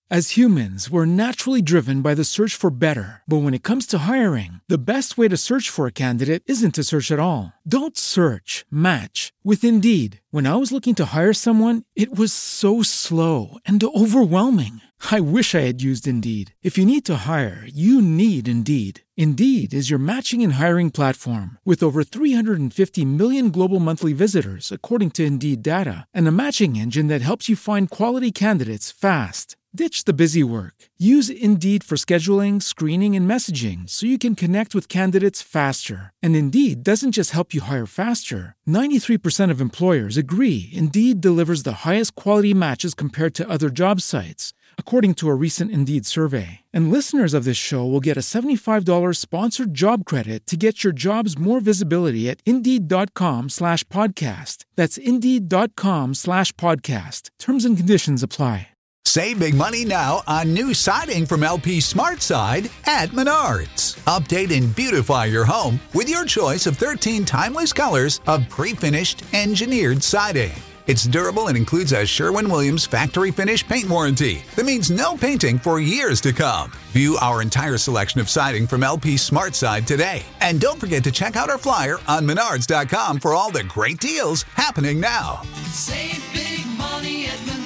As humans, we're naturally driven by the search for better. But when it comes to hiring, the best way to search for a candidate isn't to search at all. Don't search, match with Indeed. When I was looking to hire someone, it was so slow and overwhelming. I wish I had used Indeed. If you need to hire, you need Indeed. Indeed is your matching and hiring platform with over 350 million global monthly visitors, according to Indeed data, and a matching engine that helps you find quality candidates fast. Ditch the busy work. Use Indeed for scheduling, screening, and messaging so you can connect with candidates faster. And Indeed doesn't just help you hire faster. 93% of employers agree Indeed delivers the highest quality matches compared to other job sites, according to a recent Indeed survey. And listeners of this show will get a $75 sponsored job credit to get your jobs more visibility at Indeed.com/podcast. That's Indeed.com/podcast. Terms and conditions apply. Save big money now on new siding from LP SmartSide at Menards. Update and beautify your home with your choice of 13 timeless colors of pre-finished engineered siding. It's durable and includes a Sherwin-Williams factory finish paint warranty that means no painting for years to come. View our entire selection of siding from LP SmartSide today. And don't forget to check out our flyer on Menards.com for all the great deals happening now. Save big money at Menards.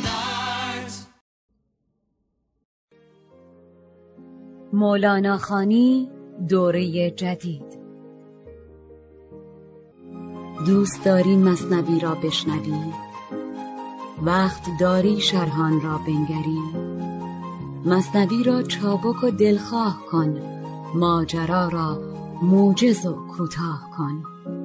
مولانا خانی دوره جدید. دوست داری مثنوی را بشنوی؟ وقت داری شرحان را بنگری؟ مثنوی را چابک و دلخواه کن، ماجرا را موجز و کوتاه کن.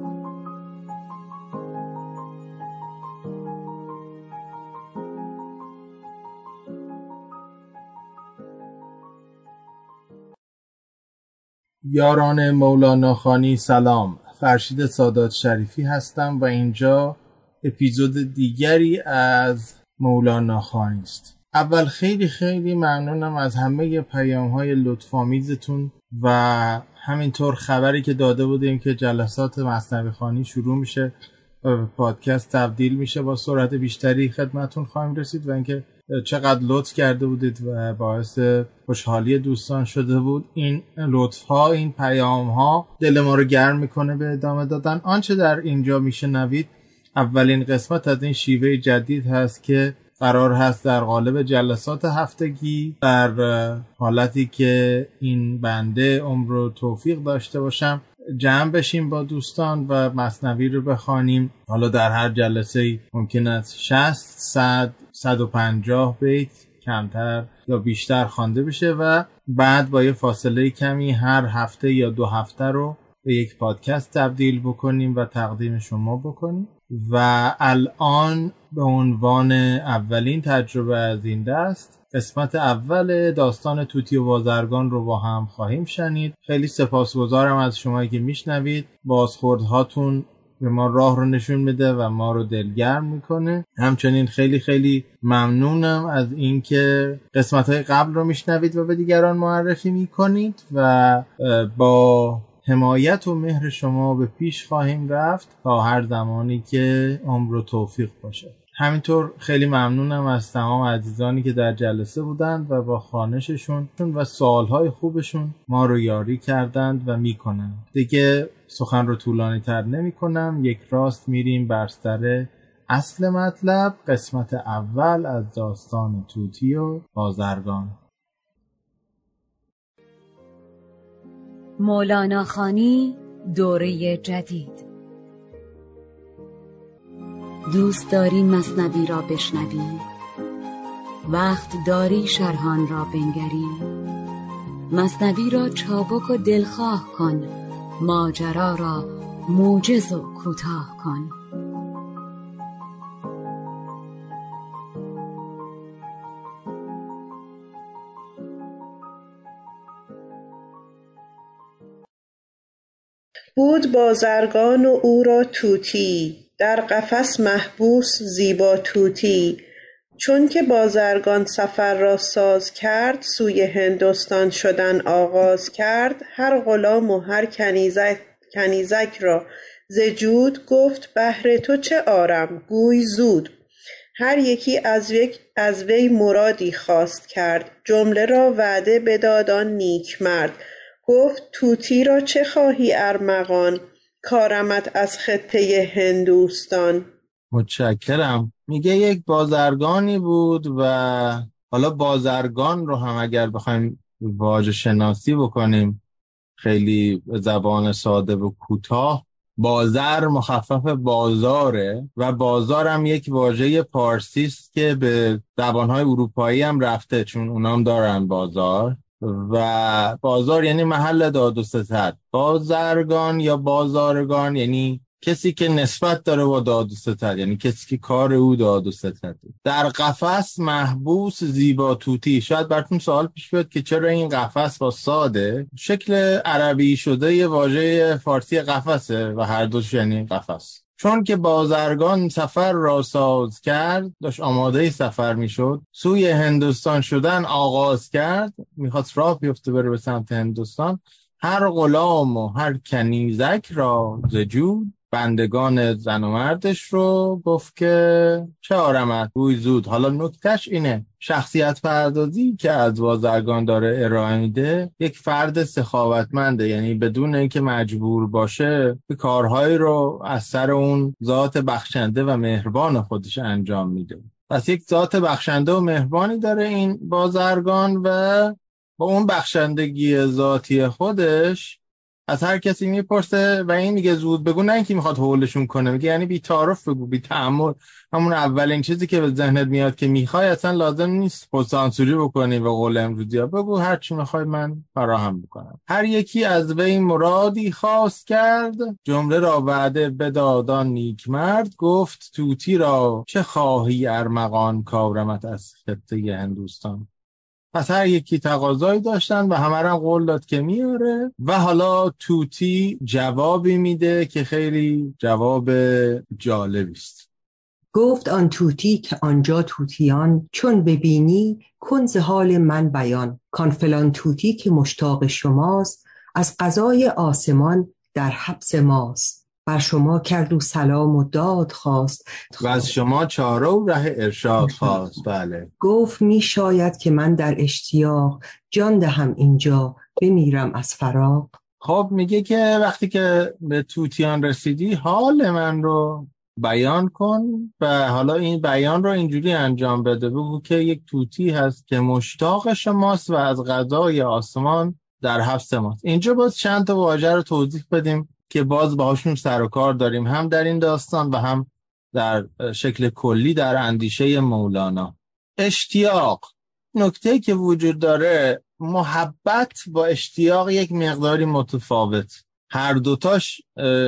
یاران مولانا خانی سلام، فرشید سادات شریفی هستم و اینجا اپیزود دیگری از مولانا خانی است. اول خیلی ممنونم از همه پیام‌های لطف‌آمیزتون و همینطور خبری که داده بودیم که جلسات مثنوی خوانی شروع میشه و به پادکست تبدیل میشه با سرعت بیشتری خدمتون خواهیم رسید و اینکه چقدر لطف کرده بودید و باعث خوشحالی دوستان شده بود. این لطف‌ها، این پیام‌ها دل ما رو گرم میکنه به ادامه دادن. آنچه در اینجا میشنوید اولین قسمت از این شیوه جدید هست که قرار هست در قالب جلسات هفتگی، در حالتی که این بنده عمر و توفیق داشته باشم، جمع بشیم با دوستان و مثنوی رو بخوانیم. حالا در هر جلسه ممکن است 60 100 150 بیت کمتر یا بیشتر خوانده بشه و بعد با یه فاصله کمی هر هفته یا 2 هفته رو به یک پادکست تبدیل بکنیم و تقدیم شما بکنیم. و الان به عنوان اولین تجربه از این دست قسمت اول داستان توتی و بازرگان رو با هم خواهیم شنید. خیلی سپاسگزارم از شما که میشنوید. بازخوردهاتون به ما راه رو نشون میده و ما رو دلگرم میکنه. همچنین خیلی ممنونم از اینکه قسمت‌های قبل رو میشنوید و به دیگران معرفی میکنید و با حمایت و مهر شما به پیش خواهیم رفت تا هر زمانی که عمر و توفیق باشه. همینطور خیلی ممنونم از تمام عزیزانی که در جلسه بودند و با خوانششون و سوالهای خوبشون ما رو یاری کردند و میکنند. دیگه سخن رو طولانی تر نمی کنم، یک راست میریم بر سر اصل مطلب، قسمت اول از داستان توتی و بازرگان. مولانا خانی دوره جدید. دوست داری مثنوی را بشنوی؟ وقت داری شرحان را بنگری؟ مثنوی را چابک و دلخواه کن، ماجرا را موجز و کوتاه کن. بود بازرگان و او را توتی، در قفس محبوس زیبا توتی. چون که بازرگان سفر را ساز کرد، سوی هندوستان شدن آغاز کرد. هر غلام و هر کنیزک را ز جود، گفت بهر تو چه آرم گوی زود. هر یکی از وی مرادی خواست کرد. جمله را وعده بداد آن نیکمرد. گفت طوطی را چه خواهی ارمغان، کارمت از خطه هندوستان. متشکرم. میگه یک بازرگانی بود و حالا بازرگان رو هم اگر بخوایم واژه شناسی بکنیم خیلی زبان ساده و کوتاه، بازار مخفف بازاره و بازار هم یک واژه پارسی است که به زبانهای اروپایی هم رفته، چون اونا هم دارن بازار، و بازار یعنی محل داد و ستد. بازرگان یا بازارگان یعنی کسی که نسبت داره با داد و ستد، یعنی کسی که کار او داد و ستد. در قفس محبوس زیبا طوطی. شاید براتون سوال پیش بیاد که چرا این قفس با ساده شکل عربی شده یه واژه فارسی قفسه و هر دوش یعنی قفس. چون که بازرگان سفر را ساز کرد، داشت آماده سفر میشد، سوی هندوستان شدن آغاز کرد، میخواست راه بیفته بره به سمت هندوستان. هر غلام و هر کنیزک را زجود، بندگان زن و مردش رو گفت که چه آرمت روی زود. حالا نکتهش اینه شخصیت پردازی که از بازرگان داره ارائه میده یک فرد سخاوتمنده، یعنی بدون اینکه مجبور باشه به کارهایی رو از سر اون ذات بخشنده و مهربان خودش انجام میده. پس یک ذات بخشنده و مهربانی داره این بازرگان و با اون بخشندگی ذاتی خودش از هر کسی میپرسه و این میگه زود بگو، نه اینکه میخواد حولشون کنه، میگه یعنی بی تعارف بگو، بی تأمل. همون اولین چیزی که به ذهنت میاد که میخوای اصلا لازم نیست پستانسوری بکنی و قول امروزی ها، بگو هر چی میخوای من فراهم بکنم. هر یکی از وی مرادی خواست کرد، جمله را وعده بداد آن نیکمرد. گفت طوطی را چه خواهی ارمغان، کارمت از خطه هندوستان. پس هر یکی تقاضایی داشتن و همه را قول داد که میاره و حالا طوطی جوابی میده که خیلی جواب جالبی است. گفت آن طوطی که آنجا طوطیان، چون ببینی کن ز حال من بیان. کان فلان طوطی که مشتاق شماست، از قضای آسمان در حبس ماست. بر شما کرد و سلام و داد خواست، و از شما چاره و ره ارشاد خواست. بله. گفت می شاید که من در اشتیاق، جان دهم اینجا بمیرم از فراق. خب میگه که وقتی که به طوطیان رسیدی حال من رو بیان کن و حالا این بیان رو اینجوری انجام بده. بگو که یک طوطی هست که مشتاق شماست و از قضای آسمان در حبس ماست. اینجا باز چند تا واژه رو توضیح بدیم که باز باهاشون سر و کار داریم، هم در این داستان و هم در شکل کلی در اندیشه مولانا. اشتیاق، نکته که وجود داره، محبت با اشتیاق یک مقداری متفاوت، هر دوتاش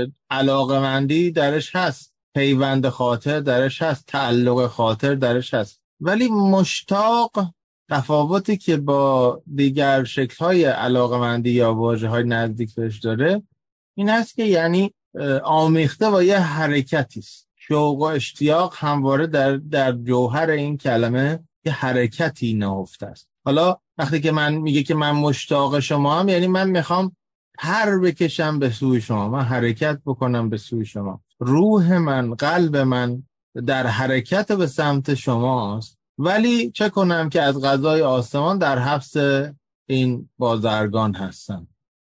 علاقمندی درش هست، پیوند خاطر درش هست، تعلق خاطر درش هست، ولی مشتاق تفاوتی که با دیگر شکل‌های علاقمندی یا واژه‌های نزدیک بهش داره این هست که یعنی آمیخته با یه حرکتی است. شوق و اشتیاق همواره در جوهر این کلمه یه حرکتی نهفته است. حالا وقتی که من میگه که من مشتاق شما هم، یعنی من میخوام پر بکشم به سوی شما، من حرکت بکنم به سوی شما، روح من، قلب من در حرکت به سمت شماست، ولی چه کنم که از قضای آسمان در حبس این بازرگان هستم.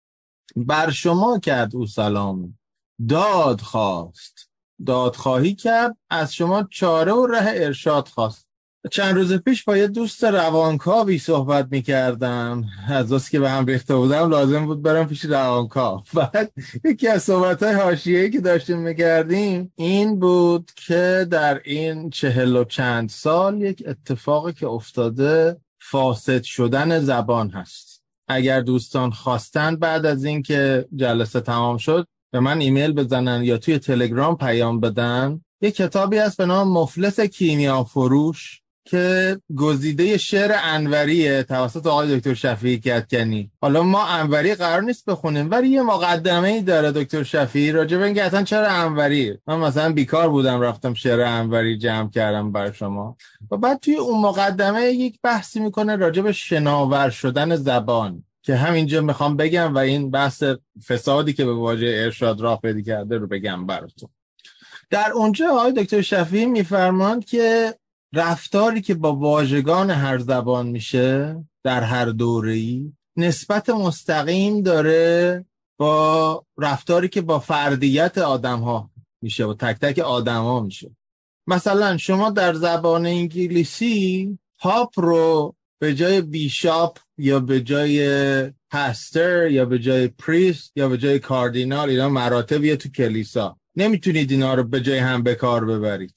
بر شما کرد او سلام، داد خواست، دادخواهی کرد، از شما چاره و ره ارشاد خواست. چند روز پیش با یه دوست روانکاوی صحبت میکردم، از وقتی که به هم ریخته بودم لازم بود برم پیش روانکاو. بعد یکی از صحبت‌های حاشیه‌ای که داشتیم میکردیم این بود که در این 40 و چند سال یک اتفاقی که افتاده فاسد شدن زبان هست. اگر دوستان خواستن بعد از این که جلسه تمام شد به من ایمیل بزنن یا توی تلگرام پیام بدن، یک کتابی هست به نام مفلس کیمیا فروش که گزیده شعر انوریه توسط آقای دکتر شفیعی کدکنی. حالا ما انوری قرار نیست بخونیم، ولی یه مقدمه‌ای داره دکتر شفیعی راجع به اینکه اصلا چرا انوری. من مثلا بیکار بودم رفتم شعر انوری جمع کردم برای شما و بعد توی اون مقدمه یک بحثی میکنه راجع به شناور شدن زبان که همینجا میخوام بگم و این بحث فسادی که به واژه ارشاد راه پیدا کرده رو بگم براتون. در اونجا آقای دکتر شفیعی میفرماند که رفتاری که با واژگان هر زبان میشه در هر دوره‌ای نسبت مستقیم داره با رفتاری که با فردیت آدم‌ها میشه و تک تک آدم‌ها میشه. مثلا شما در زبان انگلیسی هاپ رو به جای بیشاپ یا به جای پاستر یا به جای پریست یا به جای کاردینال، اینا مراتبیه تو کلیسا، نمیتونید اینا رو به جای هم به کار ببرید.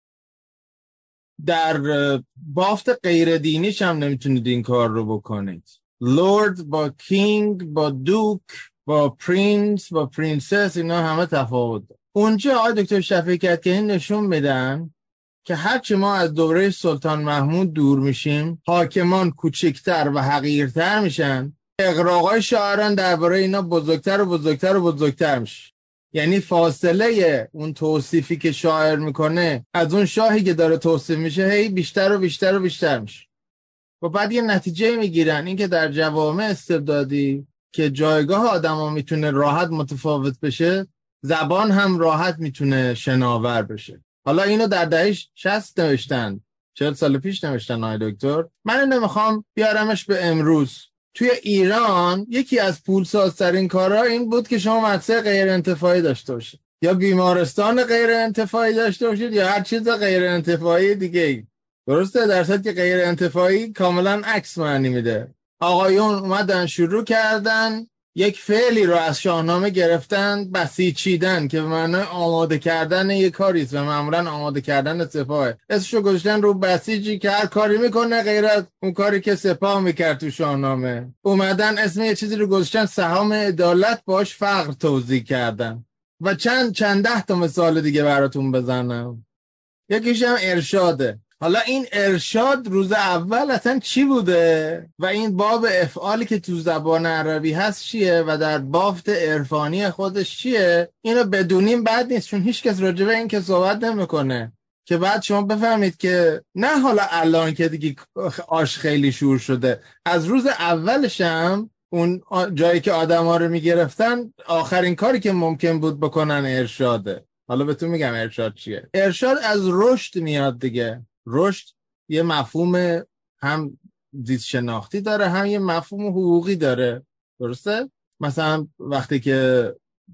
در بافت غیر دینیش هم نمیتونید این کار رو بکنید. لورد با کینگ، با دوک، با پرینس، با پرینسس، اینا همه تفاوت. اونجا آقای دکتر شفیع کدکنی نشون میدن که هرچی ما از دوره سلطان محمود دور میشیم، حاکمان کوچکتر و حقیرتر میشن، اغراقای شاعران درباره اینا بزرگتر و بزرگتر و بزرگتر میشه. یعنی فاصله اون توصیفی که شاعر میکنه از اون شاهی که داره توصیف میشه هی بیشتر و بیشتر و بیشتر میشه و بعد یه نتیجه میگیرن، این که در جوامع استبدادی که جایگاه آدما میتونه راحت متفاوت بشه، زبان هم راحت میتونه شناور بشه. حالا اینو در دهه 60 نوشتن، 40 سال پیش نوشتن آقای دکتر. من اینو میخوام بیارمش به امروز. توی ایران یکی از پولسازترین کارها این بود که شما مدرسه غیر انتفاعی داشته باشید یا بیمارستان غیر انتفاعی داشته باشید یا هر چیز غیر انتفاعی دیگه ای. درسته؟ در صورتی که غیر انتفاعی کاملا عکس معنی میده. آقایون اومدن شروع کردن یک فعلی رو از شاهنامه گرفتن، بسیچیدن، که به معنی آماده کردن یک کاریست و معمولا آماده کردن سپاه. اسمشو گذاشتن رو بسیجی که هر کاری میکنه غیر از اون کاری که سپاه میکرد تو شاهنامه. اومدن اسم یه چیزی رو گذاشتن سهام عدالت، باش فقر توزیع کردن و چند ده تا مثال دیگه براتون بزنم. یکیش هم ارشاده. حالا این ارشاد روز اول اصلا چی بوده و این باب افعالی که تو زبان عربی هست چیه و در بافت عرفانی خودش چیه، اینو بدونیم بد نیست، چون هیچ کس راجع به این که صحبت نمیکنه که بعد شما بفهمید که نه حالا الان که دیگه آش خیلی شور شده، از روز اولش هم اون جایی که آدم‌ها رو میگرفتن آخرین کاری که ممکن بود بکنن ارشاده. حالا بهتون میگم ارشاد چیه. ارشاد از رشد میاد دیگه. رشد یه مفهوم هم زیست شناختی داره، هم یه مفهوم حقوقی داره. درسته؟ مثلا وقتی که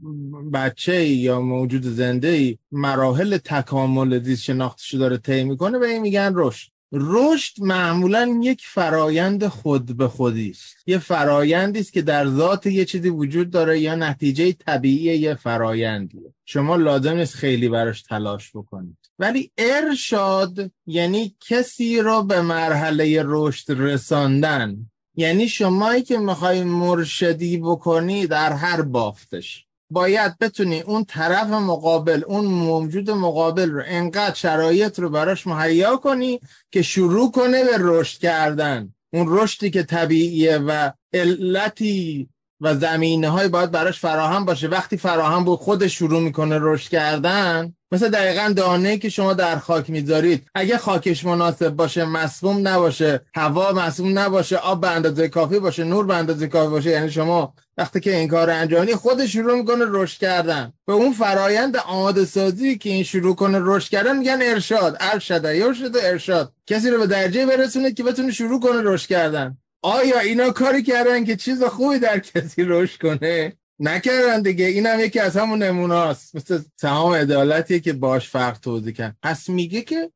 بچه یا موجود زنده‌ای مراحل تکامل زیست شناختیشو داره طی میکنه، به این میگن رشد. رشد معمولا یک فرایند خود به خودی است. یه فرایندی است که در ذات یه چیزی وجود داره یا نتیجه طبیعی یه فرایندیه. شما لازم نیست خیلی براش تلاش بکنید. ولی ارشاد یعنی کسی رو به مرحله رشد رساندن. یعنی شمایی که میخوای مرشدی بکنی در هر بافتش باید بتونی اون طرف مقابل، اون موجود مقابل رو انقدر شرایط رو براش مهیا کنی که شروع کنه به رشد کردن. اون رشدی که طبیعیه و علتی و زمینه‌های باید براش فراهم باشه. وقتی فراهم بود خودش شروع میکنه رشد کردن. مثل دقیقاً دانه‌ای که شما در خاک میذارید، اگه خاکش مناسب باشه، مسموم نباشه، هوا مسموم نباشه، آب به اندازه کافی باشه، نور به اندازه کافی باشه، یعنی شما وقتی که این کار رو انجام بدید خودش شروع میکنه رشد کردن. به اون فرایند آماده سازی که این شروع کنه رشد کردن میگن ارشاد. ارشد یرشد ارشاد، کسی رو به درجه برسونه که بتونه شروع کنه رشد کردن. آیا اینا کاری کردن که چیز خوبی در کسی رشد کنه؟ نکردن دیگه. اینم یکی از همون نمونه‌است، مثل سهام عدالتیه که باش فرق توزیع کردن. پس میگه که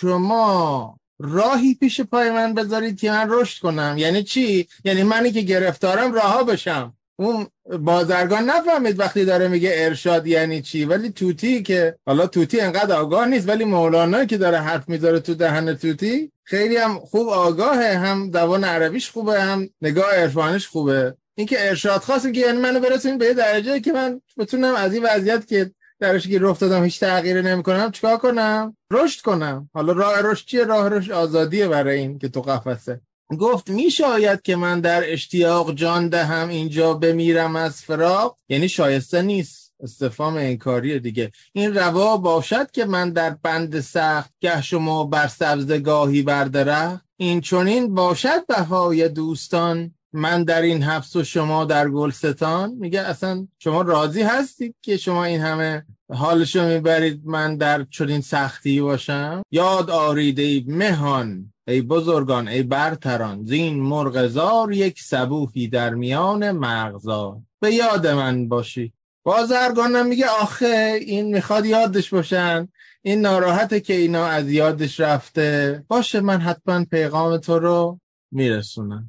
شما راهی پیش پای من بذارید که من رشد کنم. یعنی چی؟ یعنی منی که گرفتارم رها بشم. اون بازرگان نفهمید وقتی داره میگه ارشاد یعنی چی، ولی توتی که حالا توتی انقدر آگاه نیست، ولی مولانا که داره حرف میذاره تو دهن توتی خیلی هم خوب آگاهه، هم زبان عربیش خوبه، هم نگاه عرفانیش خوبه. این که ارشاد خواست که یعنی منو برسونید به درجه که من بتونم از این وضعیت که درش گیر افتادم هیچ تغییری نمی‌کنم چیکار کنم؟ رشد کنم. حالا راه رشد چیه؟ راه رشد آزادیه برای این که تو قفسه. گفت میشاید که من در اشتیاق جان دهم اینجا بمیرم از فراق. یعنی شایسته نیست، استفهام انکاریه دیگه. این روا باشد که من در بند سخت گه شما بر سبزگاهی بر درخت. این چنین باشد بهای دوستان من در این حبس و شما در گلستان. میگه اصلا شما راضی هستید که شما این همه حالشو میبرید من در چنین سختی باشم؟ یاد آرید ای مهان، ای بزرگان، ای برتران، زین مرغزار یک صبوحی در میان مغزار. به یاد من باشی. بازرگانم میگه آخه این میخواد یادش باشن، این ناراحته که اینا از یادش رفته. باشه من حتما پیغام تو رو میرسونم.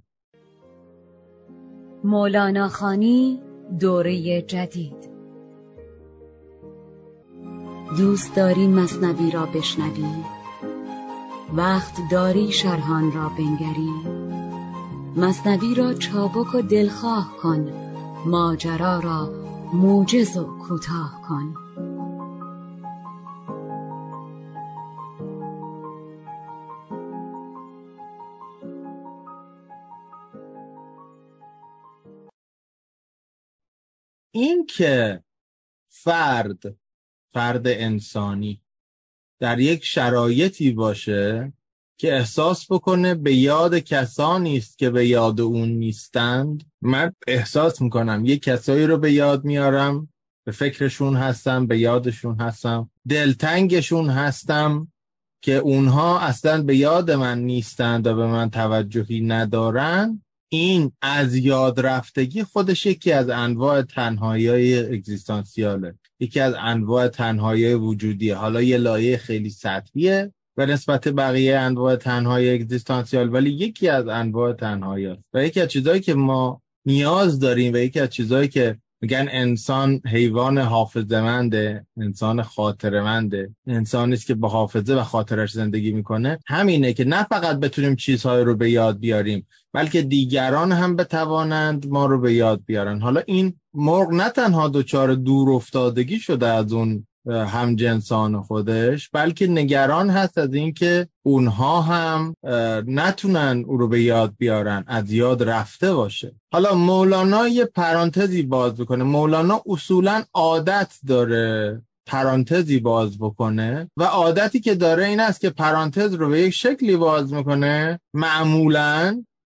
مولانا خانی دوره جدید. دوست داری مثنوی را بشنوی؟ وقت داری شرحان را بنگری؟ مثنوی را چابک و دلخواه کن، ماجرا را موجز و کوتاه کن. این که فرد انسانی در یک شرایطی باشه که احساس بکنه به یاد کسانی است که به یاد اون نیستند. من احساس میکنم یک کسایی رو به یاد میارم، به فکرشون هستم، به یادشون هستم، دلتنگشون هستم که اونها اصلا به یاد من نیستند و به من توجهی ندارن. این از یاد رفتگی خودش یکی از انواع تنهایی اگزیستانسیاله، یکی از انواع تنهایی وجودیه. حالا یه لایه خیلی سطحیه به نسبت بقیه انواع تنهایی اگزیستانسیال، ولی یکی از انواع تنهایی است و یکی از چیزایی که ما نیاز داریم و یکی از چیزایی که میگن انسان حیوان حافظه‌منده، انسان خاطره‌منده، انسانی است که با حافظه و خاطرش زندگی میکنه. همینه که نه فقط بتونیم چیزهای رو به یاد بیاریم، بلکه دیگران هم بتوانند ما رو به یاد بیارن. حالا این مرغ نه تنها دچار دور افتادگی شده از اون همجنسان خودش، بلکه نگران هست از این که اونها هم نتونن او رو به یاد بیارن، از یاد رفته باشه. حالا مولانا یه پرانتزی باز بکنه. مولانا اصولاً عادت داره پرانتزی باز بکنه و عادتی که داره این است که پرانتز رو به یک شکلی باز میکنه معمولاً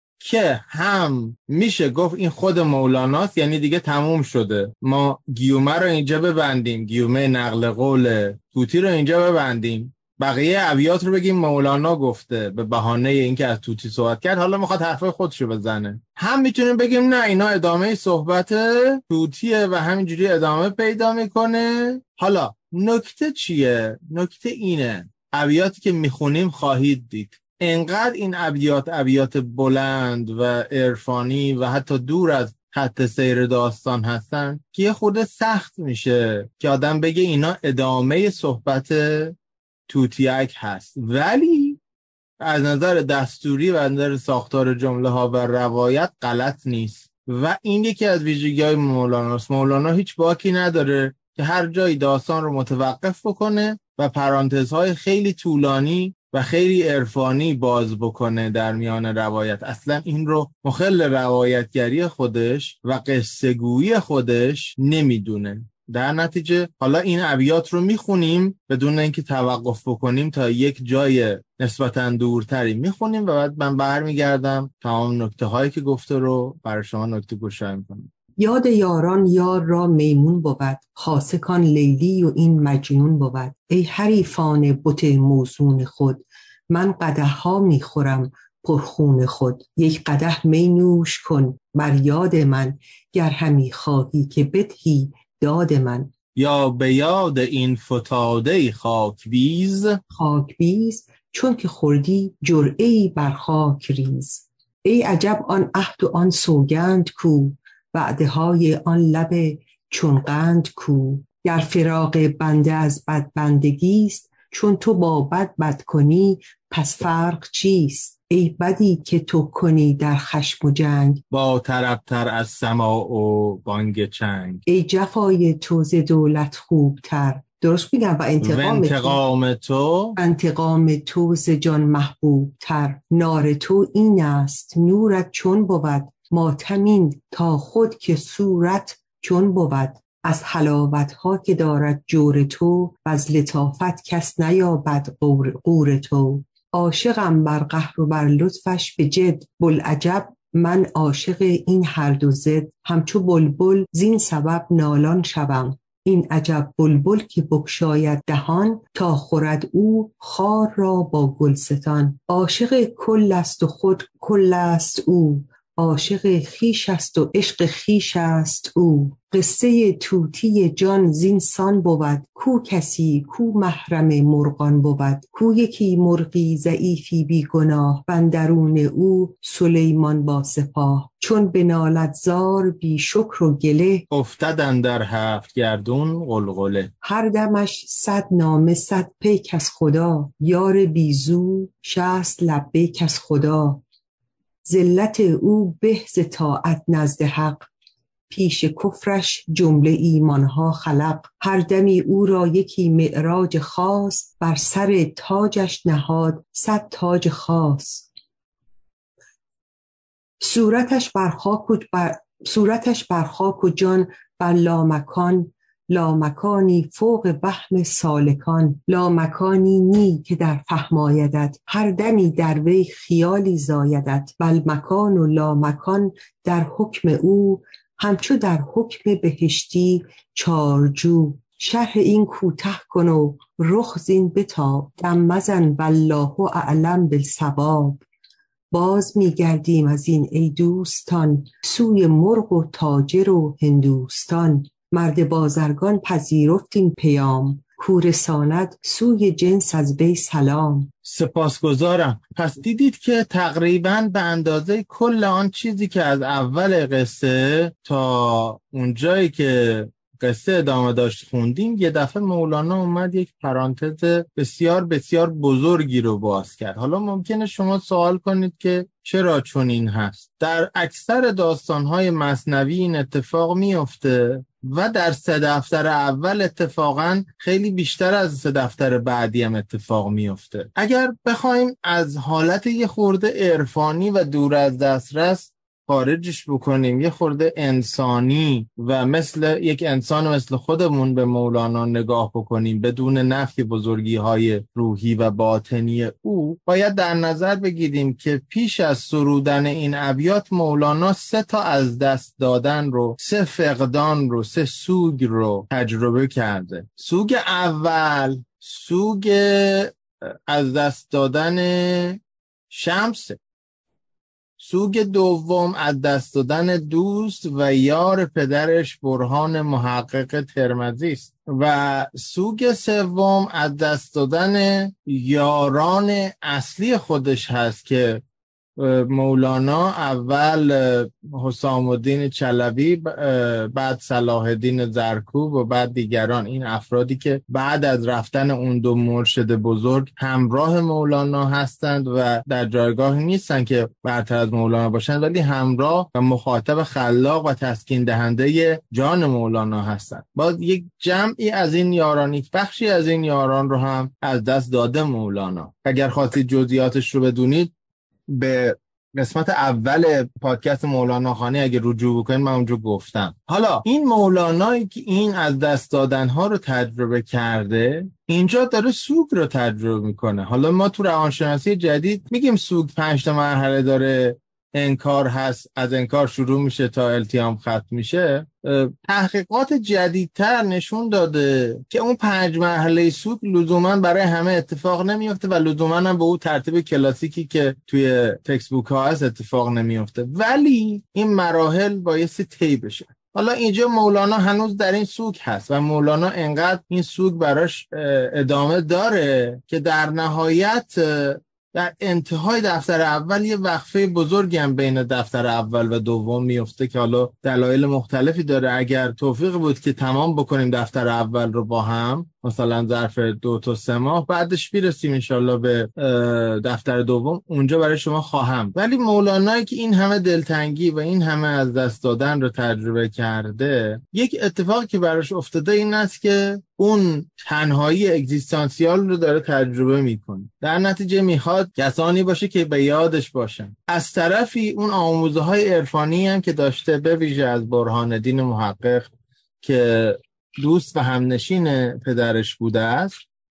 که هم میشه گفت این خود مولاناست، یعنی دیگه تموم شده، ما گیومه رو اینجا ببندیم، گیومه نقل قول توتی رو اینجا ببندیم، بقیه ابیات رو بگیم مولانا گفته به بهانه اینکه از توتی صحبت کرد حالا میخواد حرفای خودش رو بزنه. هم میتونیم بگیم نه اینا ادامه صحبت توتیه و همینجوری ادامه پیدا میکنه. حالا نکته چیه؟ نکته اینه ابیاتی که میخونیم خواهید دید انقدر این ابیات بلند و عرفانی و حتی دور از خط سیر داستان هستن که یه خورده سخت میشه که آدم بگه اینا ادامه صحبت توتیک هست، ولی از نظر دستوری و از نظر ساختار جمله ها و روایت غلط نیست و این یکی از ویژگی‌های مولاناست. مولانا هیچ باکی نداره که هر جایی داستان رو متوقف بکنه و پرانتزهای خیلی طولانی و خیلی عرفانی باز بکنه در میان روایت. اصلا این رو مخل روایتگری خودش و قصه گویی خودش نمیدونه. در نتیجه حالا این ابیات رو میخونیم بدون اینکه توقف بکنیم تا یک جای نسبتاً دورتری میخونیم و بعد من برمیگردم تمام نکته هایی که گفته رو برای شما نکته گوشایی میکنم. یاد یاران یار را میمون بود، خاصه کان لیلی و این مجنون بود. ای حریفان بت موزون خود، من قدح ها میخورم پرخون خود. یک قدح می نوش کن بر یاد من، گر همی خواهی که بدهی داد من. یا به یاد این فتاده خاکبیز، خاکبیز چون که خوردی جرعه‌ای بر خاک ریز. ای عجب آن عهد و آن سوگند کو، وعده های آن لب چون قند کو. گر فراق بنده از بد بندگیست، چون تو با بد کنی پس فرق چیست. ای بدی که تو کنی در خشم و جنگ، با طربتر از سماع و بانگ چنگ. ای جفای تو ز دولت خوبتر. درست میگم. و انتقام تو ز جان محبوب تر. نار تو این است نورت چون بود، ماتمین تا خود که صورت چون بود. از حلاوت ها که دارد جور تو، و از لطافت کس نیابد غور تو. عاشقم بر قهر و بر لطفش به جد، بوالعجب من عاشق این هر دو ضد، همچو بلبل زین سبب نالان شوم. این عجب بلبل که بگشاید دهان، تا خورد او خار را با گلستان. عاشق کل است و خود کل است او، عاشق خویش است و عشق خویش است او. قصه طوطی جان زین سان بود، کو کسی کو محرم مرغان بود. کو یکی مرغی ضعیفی بی گناه، بندرون او سلیمان با سپاه. چون بنالد زار بی شکر و گله، افتد اندر هفت گردون غلغله. هر دمش 100 نامه 100 پیک از خدا، یار بیزو 60 لبیک از خدا. ذلت او به ز طاعت نزد حق، پیش کفرش جمله ایمانها خلق. هر دمی او را یکی معراج خاص، بر سر تاجش نهاد 100 تاج خاص. صورتش بر خاک و جان بر لامکان، لامکانی فوق وهم سالکان. لامکانی نی که در فهم آیدت، هر دمی در وی خیالی زایدت. بل مکان و لامکان در حکم او، همچو در حکم بهشتی چارجو. شرح این کوته کن و رخ زین بتاب، دم مزن والله اعلم بالصواب. باز می گردیم از این ای دوستان، سوی مرغ و تاجر و هندوستان. مرد بازرگان پذیرفت این پیام، کو رساند سوی جنس از وی سلام. سپاسگزارم. پس دیدید که تقریباً به اندازه کل آن چیزی که از اول قصه تا اونجایی که قصه ادامه داشت خوندیم، یه دفعه مولانا اومد یک پرانتز بسیار بسیار بزرگی رو باز کرد. حالا ممکنه شما سوال کنید که چرا چنین هست؟ در اکثر داستان‌های مثنوی این اتفاق میفته و در 3 دفتر اول اتفاقاً خیلی بیشتر از 3 دفتر بعدی هم اتفاق میفته. اگر بخوایم از حالت یه خورده عرفانی و دور از دسترس خارجش بکنیم، یه خورده انسانی و مثل یک انسان مثل خودمون به مولانا نگاه بکنیم بدون نفی بزرگی‌های روحی و باطنی او، باید در نظر بگیریم که پیش از سرودن این ابیات مولانا 3 تا از دست دادن رو، 3 فقدان رو، 3 سوگ رو تجربه کرده. سوگ اول سوگ از دست دادن شمس، سوگ دوم از دست دادن دوست و یار پدرش برهان محقق ترمذی است و سوگ سوم از دست دادن یاران اصلی خودش هست که مولانا اول حسام الدین چلوی، بعد صلاح الدین زرکوب و بعد دیگران، این افرادی که بعد از رفتن اون 2 مرشد بزرگ همراه مولانا هستند و در جایگاه نیستن که برتر از مولانا باشند، ولی همراه و مخاطب خلاق و تسکین دهنده جان مولانا هستند. باز یک جمعی از این یاران، یک بخشی از این یاران رو هم از دست داده مولانا. اگر خواستید جزئیاتش رو بدونید به قسمت اول پادکست مولانا خانی اگه رجوع بکنید من اونجا گفتم. حالا این مولانایی که این از دست دادنها رو تجربه کرده اینجا داره سوگ رو تجربه میکنه. حالا ما تو روانشناسی جدید میگیم سوگ 5 تا مرحله داره. انکار هست، از انکار شروع میشه تا التیام ختم میشه. تحقیقات جدیدتر نشون داده که اون 5 مرحله سوگ لزوما برای همه اتفاق نمیفته و لزوما هم به اون ترتیب کلاسیکی که توی تکست بوک ها هست اتفاق نمیفته، ولی این مراحل بایستی طی بشه. حالا اینجا مولانا هنوز در این سوگ هست و مولانا انقدر این سوگ براش ادامه داره که در نهایت در انتهای دفتر اول یه وقفه بزرگی هم بین دفتر اول و دوم میفته که حالا دلایل مختلفی داره. اگر توفیق بود که تمام بکنیم دفتر اول رو با هم، مثلا ظرف 2 تا 3 ماه بعدش برسیم انشالله به دفتر دوم، اونجا برای شما خواهم. ولی مولانایی که این همه دلتنگی و این همه از دست دادن رو تجربه کرده، یک اتفاقی که براش افتاده این است که اون تنهایی اگزیستانسیال رو داره تجربه میکنه. در نتیجه میخواد کسانی باشه که به یادش باشن. از طرفی اون آموزه های عرفانی هم که داشته، به ویژه از برهان الدین محقق که دوست و همنشین پدرش بوده است،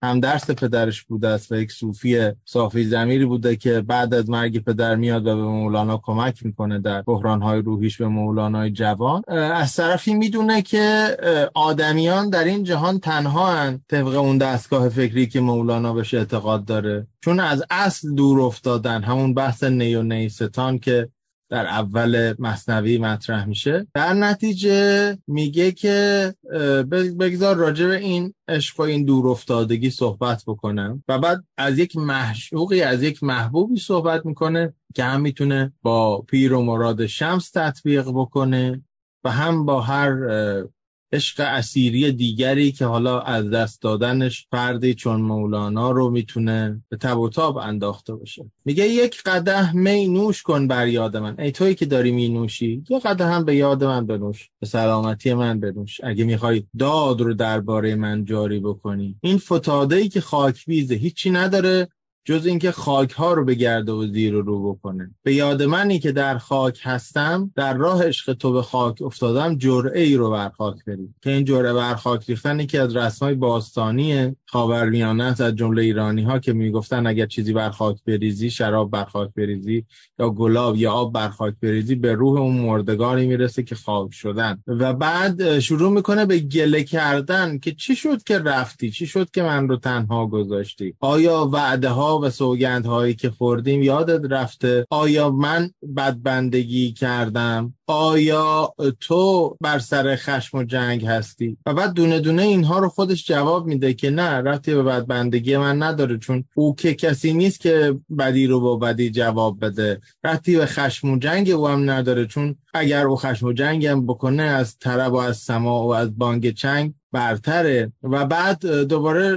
هم درس پدرش بوده است و یک صوفی صافی ضمیری بوده که بعد از مرگ پدر میاد و به مولانا کمک میکنه در بحران‌های روحیش به مولانای جوان. از طرفی میدونه که آدمیان در این جهان تنها هن طبق اون دستگاه فکری که مولانا بهش اعتقاد داره، چون از اصل دور افتادن. همون بحث نی و نیستان که در اول مثنوی مطرح میشه. در نتیجه میگه که بگذار راجع به این عشق و این دور افتادگی صحبت بکنم و بعد از یک معشوقی، از یک محبوبی صحبت میکنه که هم میتونه با پیر و مراد شمس تطبیق بکنه و هم با هر عشق اسیری دیگری که حالا از دست دادنش فردی چون مولانا رو میتونه به تب و تاب انداخته باشه. میگه یک قدح می نوش کن بر یاد من. ای تویی که داری می نوشی، یک قدح هم به یاد من بنوش، به سلامتی من بنوش. اگه میخوای داد رو درباره من جاری بکنی، این فتاده‌ای که خاک بیزه هیچی نداره جز اینکه خاک ها رو به گرد و زیر رو بکنه. به یاد منی که در خاک هستم، در راه عشق تو به خاک افتادم، جرعه ای رو بر خاک بری. که این جرعه بر خاک ریختن که از رسمای باستانی خاورمیانه است، از جمله ایرانی ها که میگفتن اگر چیزی بر خاک بریزی، شراب بر خاک بریزی یا گلاب یا آب بر خاک بریزی، به روح اون مردگاری میرسه که خاک شدن. و بعد شروع میکنه به گله کردن که چی شد که رفتی، چی شد که من رو تنها گذاشتی، آیا وعده ها و سوگندهایی که خوردیم یادت رفته، آیا من بدبندگی کردم، آیا تو بر سر خشم و جنگ هستی. و بعد دونه دونه اینها رو خودش جواب میده که نه، ربطی به بدبندگی من نداره، چون او که کسی نیست که بدی رو با بدی جواب بده. ربطی به خشم و جنگ او هم نداره، چون اگر او خشم و جنگ هم بکنه از طرب و از سماع و از بانگ چنگ برتره. و بعد دوباره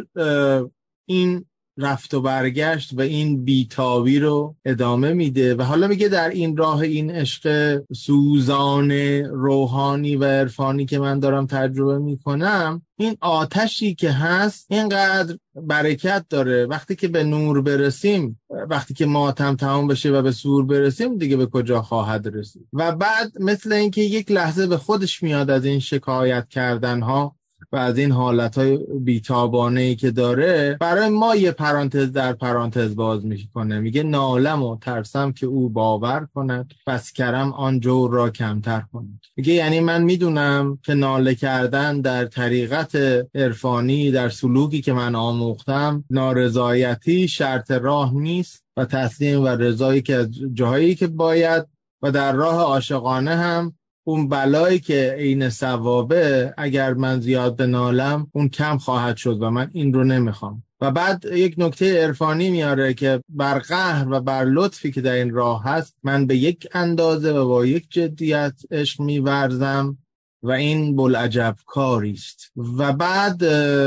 این رفت و برگشت و این بیتابی رو ادامه میده و حالا میگه در این راه این عشق سوزان روحانی و عرفانی که من دارم تجربه میکنم، این آتشی که هست اینقدر برکت داره. وقتی که به نور برسیم، وقتی که ماتم تمام بشه و به سور برسیم، دیگه به کجا خواهد رسید. و بعد مثل اینکه یک لحظه به خودش میاد از این شکایت کردن ها و از این حالتهای بیتابانه‌ای که داره، برای ما یه پرانتز در پرانتز باز میکنه. میگه نالم و ترسم که او باور کند، پس کرم آن جور را کمتر کند. میگه یعنی من میدونم که ناله کردن در طریقت عرفانی، در سلوکی که من آموختم، نارضایتی شرط راه نیست و تسلیم و رضایی که از جاهایی که باید، و در راه عاشقانه هم اون بلایی که عین ثوابه، اگر من زیاد بنالم اون کم خواهد شد و من این رو نمیخوام. و بعد یک نکته عرفانی میاره که بر قهر و بر لطفی که در این راه هست، من به یک اندازه و با یک جدیت عشق میورزم و این بلعجب کاریست. و بعد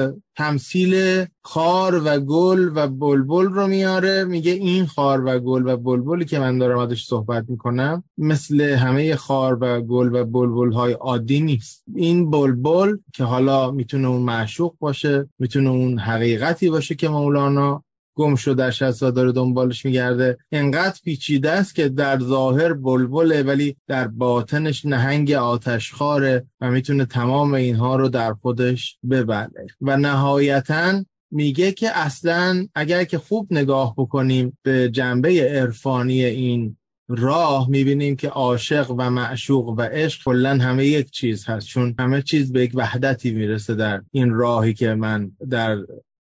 تمثیل خار و گل و بلبل رو میاره. میگه این خار و گل و بلبلی که من دارم ازش صحبت میکنم مثل همه خار و گل و بلبل های عادی نیست. این بلبل که حالا میتونه اون معشوق باشه، میتونه اون حقیقتی باشه که مولانا گم شدهش هست و داره دنبالش میگرده، انقدر پیچیده است که در ظاهر بلبله ولی در باطنش نهنگ آتشخواره و میتونه تمام اینها رو در خودش ببله. و نهایتاً میگه که اصلاً اگر که خوب نگاه بکنیم به جنبه عرفانی این راه، میبینیم که عاشق و معشوق و عشق کلاً همه یک چیز هست، چون همه چیز به یک وحدتی میرسه در این راهی که من در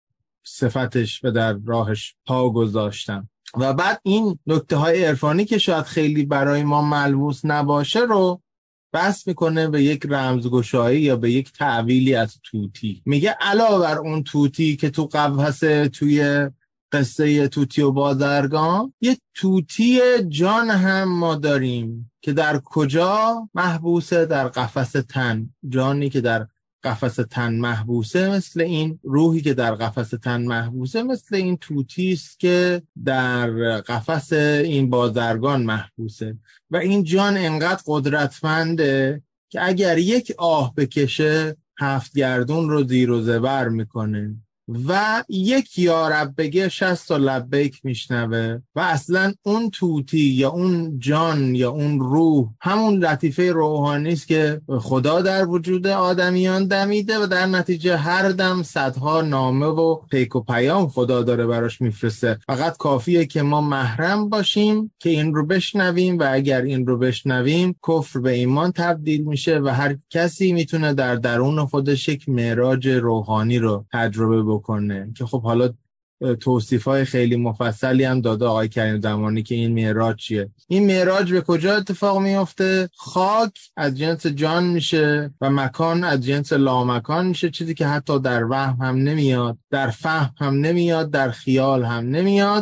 صفتش و در راهش پا گذاشتم. و بعد این نکته های عرفانی که شاید خیلی برای ما ملموس نباشه رو بس میکنه به یک رمزگشایی یا به یک تعبیلی از طوطی. میگه علاوه بر اون طوطی که تو قفسه توی قصه طوطی و بازرگان، یه طوطی جان هم ما داریم که در کجا محبوسه؟ در قفس تن. جانی که در قفس تن محبوسه مثل این، روحی که در قفس تن محبوسه مثل این طوطی است که در قفس این بازرگان محبوسه. و این جان انقدر قدرتمنده که اگر یک آه بکشه 7 گردون رو زیر و زبر میکنه. و یک یا رب بگه 60 تا لبیک میشنوه و اصلا اون طوطی یا اون جان یا اون روح همون لطیفه روحانی است که خدا در وجود آدمیان دمیده و در نتیجه هر دم صدها نامه و پیک و پیام خدا داره براش میفرسته. فقط کافیه که ما محرم باشیم که این رو بشنویم و اگر این رو بشنویم کفر به ایمان تبدیل میشه و هر کسی میتونه در درون خودش یک معراج روحانی رو تجربه بکنه که خب حالا توصیفای خیلی مفصلی هم داده آقای کریم زمانی که این معراج چیه. این معراج به کجا اتفاق میفته؟ خاک از جنس جان میشه و مکان از جنس لامکان میشه، چیزی که حتی در وهم هم نمیاد، در فهم هم نمیاد، در خیال هم نمیاد.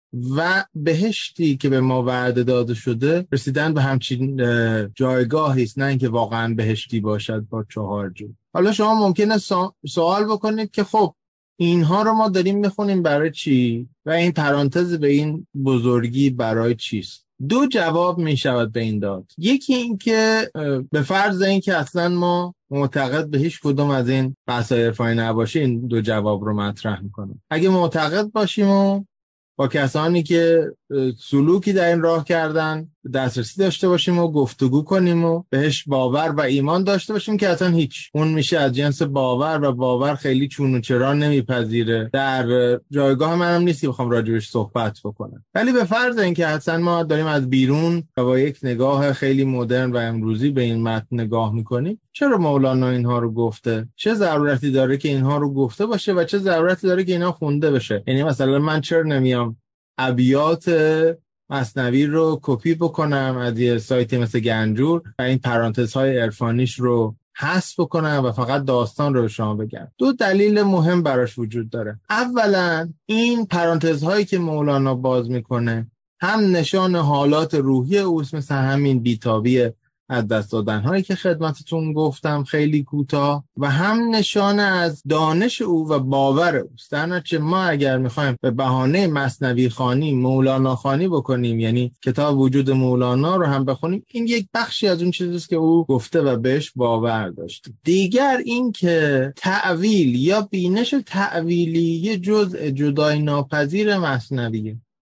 و بهشتی که به ما وعده داده شده رسیدن به همچین جایگاهی است، نه اینکه واقعا بهشتی باشد با 4 جو. حالا شما ممکنه سوال بکنید که خب اینها رو ما داریم میخونیم برای چی و این پرانتز به این بزرگی برای چیست؟ 2 جواب میشود به این داد. یکی این که به فرض این که اصلا ما معتقد به هیچ کدوم از این بحث‌های عرفانی نباشیم، این 2 جواب رو مطرح میکنم. اگه معتقد باشیم و با کسانی که سلوکی در این راه کردن دسترسی داشته باشیم و گفتگو کنیم و بهش باور و ایمان داشته باشیم که اصلا هیچ، اون میشه از جنس باور و باور خیلی چون و چرا نمیپذیره. در جایگاه منم نیست که بخوام راجبش صحبت بکنم. ولی به فرض اینکه اصلا ما داریم از بیرون و با یک نگاه خیلی مدرن و امروزی به این متن نگاه میکنیم، چرا مولانا اینها رو گفته؟ چه ضرورتی داره که اینها رو گفته باشه و چه ضرورتی داره که اینا خونده بشه؟ یعنی مثلا من چرا نمیام ابیات مثنوی رو کپی بکنم از یه سایتی مثل گنجور و این پرانتزهای عرفانیش رو حذف بکنم و فقط داستان رو به شما بگم؟ 2 دلیل مهم براش وجود داره. اولا این پرانتزهایی که مولانا باز میکنه هم نشان حالات روحی اوست، مثل همین بیتابی از دست دادن‌هایی که خدمتتون گفتم خیلی کوتاه، و هم نشانه از دانش او و باور اوست. در نتیجه ما اگر میخوایم به بهانه مثنوی خوانی مولانا خوانی بکنیم، یعنی کتاب وجود مولانا رو هم بخونیم، این یک بخشی از اون چیزیست که او گفته و بهش باور داشته. دیگر این که تأویل یا بینش تأویلی یه جزء جدای ناپذیر مثنویه.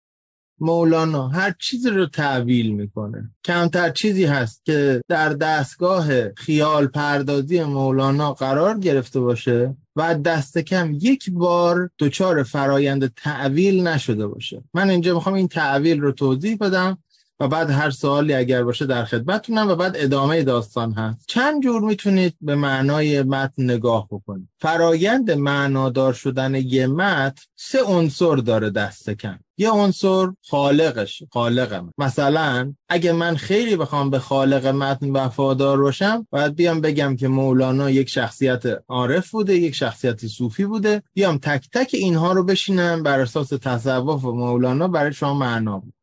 مولانا هر چیزی رو تأویل میکنه. کمتر چیزی هست که در دستگاه خیال پردازی مولانا قرار گرفته باشه و دست کم یک بار دچار فرایند تأویل نشده باشه. من اینجا میخوام این تأویل رو توضیح بدم و بعد هر سوالی اگر باشه در خدمتتونم و بعد ادامه داستان هست. چند جور میتونید به معنای متن نگاه بکنید. فرایند معنادار شدن یه متن 3 عنصر داره دست کم. یه عنصر خالقم. مثلا اگه من خیلی بخوام به خالق متن وفادار باشم، باید بیام بگم که مولانا یک شخصیت عارف بوده، یک شخصیت صوفی بوده، بیام تک تک اینها رو بشینم بر اساس تصوف مولانا برای شما معنا بکنم.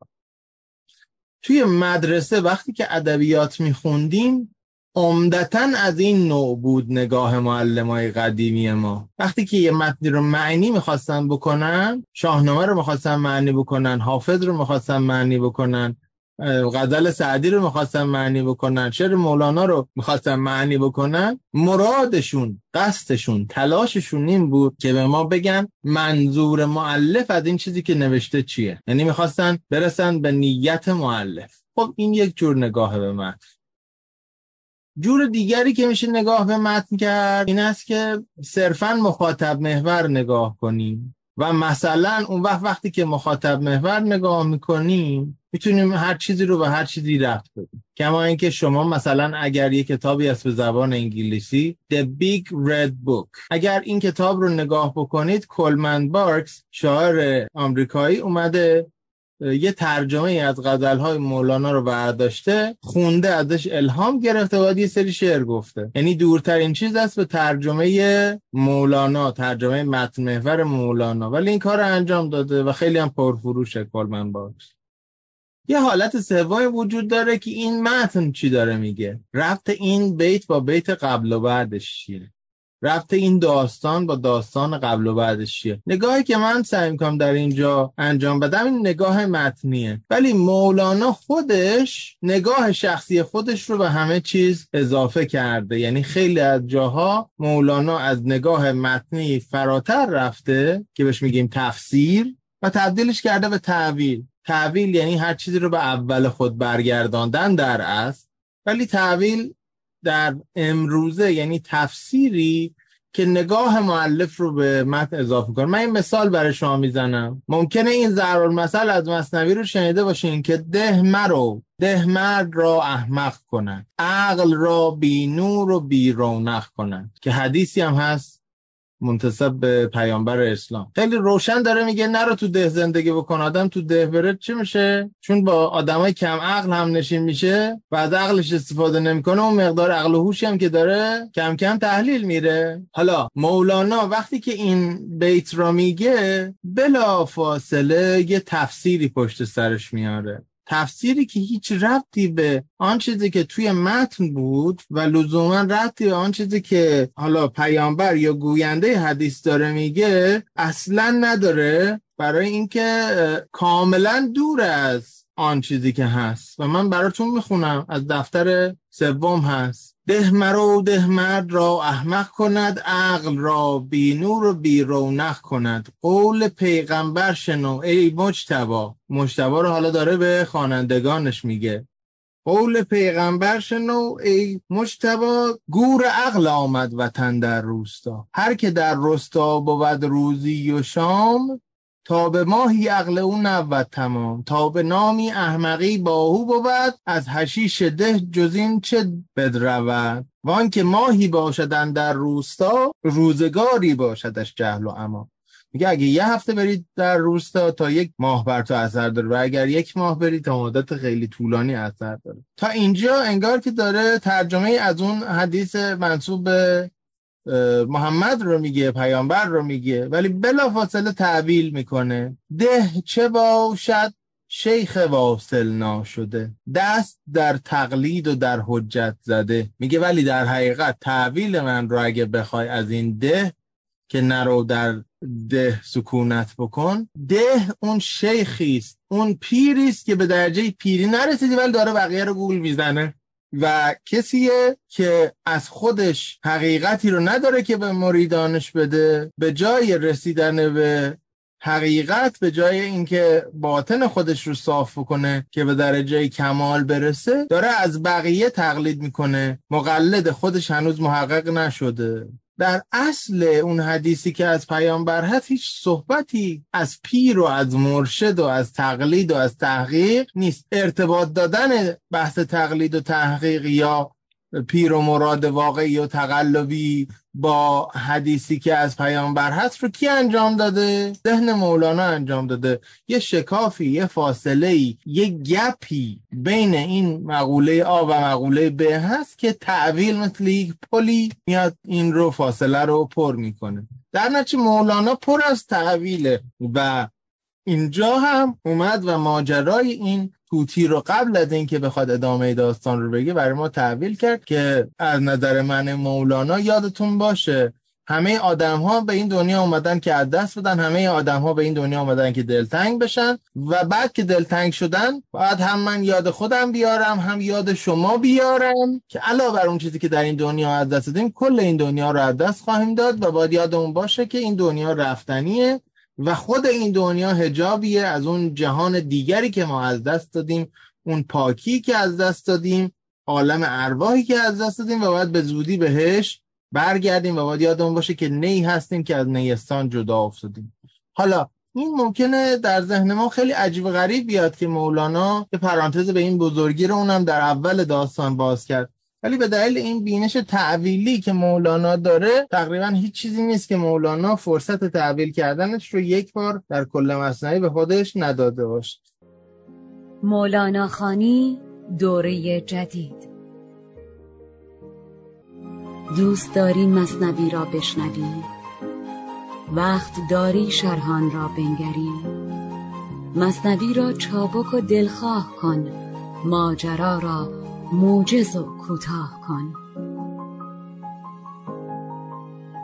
توی مدرسه وقتی که ادبیات میخوندیم عمدتاً از این نوع بود نگاه معلمای قدیمی ما. وقتی که یه متنی رو معنی میخواستن بکنن، شاهنامه رو میخواستن معنی بکنن، حافظ رو میخواستن معنی بکنن، غزل سعدی رو میخواستن معنی بکنن، شعر مولانا رو میخواستن معنی بکنن، مرادشون، قصدشون، تلاششون این بود که به ما بگن منظور مؤلف از این چیزی که نوشته چیه. یعنی میخواستن برسن به نیت مؤلف. خب این یک جور نگاه به متن. جور دیگری که میشه نگاه به متن کرد این است که صرفاً مخاطب محور نگاه کنیم و مثلا اون وقتی که مخاطب محور نگاه میکنیم میتونیم هر چیزی رو به هر چیزی ربط بدیم. کما اینکه شما مثلا اگر یک کتابی هست به زبان انگلیسی The Big Red Book، اگر این کتاب رو نگاه بکنید، کولمن بارکس شاعر آمریکایی اومده یه ترجمه از غزل‌های مولانا رو برداشته، خونده، ازش الهام گرفته و یه سری شعر گفته. یعنی دورترین چیز است به ترجمه مولانا، ترجمه متن محور مولانا، ولی این کار رو انجام داده و خیلی هم پرفروشه کولمن بارکس. یه حالت سومی وجود داره که این متن چی داره میگه، ربط این بیت با بیت قبل و بعدش چیه. ربط این داستان با داستان قبل و بعدش چیه؟ نگاهی که من سعی می‌کنم در اینجا انجام بدم این نگاه متنیه، ولی مولانا خودش نگاه شخصی خودش رو به همه چیز اضافه کرده. یعنی خیلی از جاها مولانا از نگاه متنی فراتر رفته که بهش میگیم تفسیر و تبدیلش کرده به تعویل. تعویل یعنی هر چیزی رو به اول خود برگرداندن در اصل، ولی تعویل در امروزه یعنی تفسیری که نگاه مؤلف رو به متن اضافه کنه. من این مثال برای شما میزنم. ممکنه این ضرب المثل از مثنوی رو شنیده باشین که ده مرد را احمق کنند، عقل را بی نور و بی رونق کنند، که حدیثی هم هست منتسب به پیامبر اسلام. خیلی روشن داره میگه نرو تو ده زندگی بکن. آدم تو ده بره چی میشه؟ چون با آدمای کم عقل هم نشین میشه و از عقلش استفاده نمیکنه، اون مقدار عقل و هوشی هم که داره کم کم تحلیل میره. حالا مولانا وقتی که این بیت را میگه بلا فاصله یه تفسیری پشت سرش میاره، تفسیری که هیچ ربطی به آن چیزی که توی متن بود و لزوما ربطی به آن چیزی که حالا پیامبر یا گوینده حدیث داره میگه اصلا نداره، برای اینکه کاملا دور از آن چیزی که هست. و من براتون میخونم از دفتر 3 هست: ده مرد را احمق کند، عقل را بی نور و بی رونق کند. قول پیغمبر شنو ای مجتبی رو حالا داره به خوانندگانش میگه. قول پیغمبر شنو ای مجتبی، گور عقل آمد وطن در روستا. هر که در روستا بود روزی و شام، تا به ماهی عقل او نبود تمام. تا به نامی احمقی باهو بود، از حشیش ده جزین چه بدرود. وان که ماهی باشدن در روستا، روزگاری باشدش جهل و عما. میگه اگه یه هفته برید در روستا تا 1 ماه بر تو اثر داره، و اگر 1 ماه برید تا مدت خیلی طولانی اثر داره. تا اینجا انگار که داره ترجمه از اون حدیث منسوب به محمد رو میگه، پیامبر رو میگه، ولی بلافاصله تعبیل میکنه. ده چه باشد شیخ واصل ناشده، دست در تقلید و در حجت زده. میگه ولی در حقیقت تعبیل من رو اگه بخوای از این ده که نرو در ده سکونت بکن، ده اون شیخیست، اون پیریست که به درجه پیری نرسیدی ولی داره بقیه رو گول میزنه، و کسیه که از خودش حقیقتی رو نداره که به مریدانش بده. به جای رسیدن به حقیقت، به جای اینکه باطن خودش رو صاف کنه که به درجه کمال برسه، داره از بقیه تقلید میکنه. مقلد خودش هنوز محقق نشده. در اصل اون حدیثی که از پیامبر هست هیچ صحبتی از پیر و از مرشد و از تقلید و از تحقیق نیست. ارتباط دادن بحث تقلید و تحقیق یا پیر و مراد واقعی و تقلبی با حدیثی که از پیامبر هست رو کی انجام داده؟ ذهن مولانا انجام داده. یه شکافی، یه فاصله‌ای، یه گپی بین این مقوله آ و مقوله ب هست که تعویل مثل یک پلی میاد این رو فاصله رو پر میکنه. در نتیجه مولانا پر از تعویله و اینجا هم اومد و ماجرای این طوطی رو قبل از این که بخواد ادامه داستان رو بگه برای ما تعبیر کرد که از نظر من مولانا یادتون باشه همه آدم ها به این دنیا اومدن که از دست بدن، همه آدم ها به این دنیا اومدن که دلتنگ بشن و بعد که دلتنگ شدن باید هم من یاد خودم بیارم هم یاد شما بیارم که علاوه بر اون چیزی که در این دنیا از دست دادیم کل این دنیا رو از دست خواهیم داد و باید یادمون باشه که این دنیا رفتنیه و خود این دنیا حجابیه از اون جهان دیگری که ما از دست دادیم، اون پاکی که از دست دادیم، عالم ارواحی که از دست دادیم و باید به زودی بهش برگردیم و باید یادمون باشه که نی هستیم که از نیستان جدا افتادیم. حالا این ممکنه در ذهن ما خیلی عجیب و غریب بیاد که مولانا یه پرانتز به این بزرگی رو اونم در اول داستان باز کرد، ولی به دلیل این بینش تعویلی که مولانا داره تقریبا هیچ چیزی نیست که مولانا فرصت تعویل کردنش رو 1 بار در کل مثنوی به خودش نداده باشه. مولانا خوانی دوره جدید. دوست داری مثنوی را بشنوی؟ وقت داری شرحان را بنگری؟ مثنوی را چابک و دلخواه کن، ماجرا را موجز و کوتاه کن.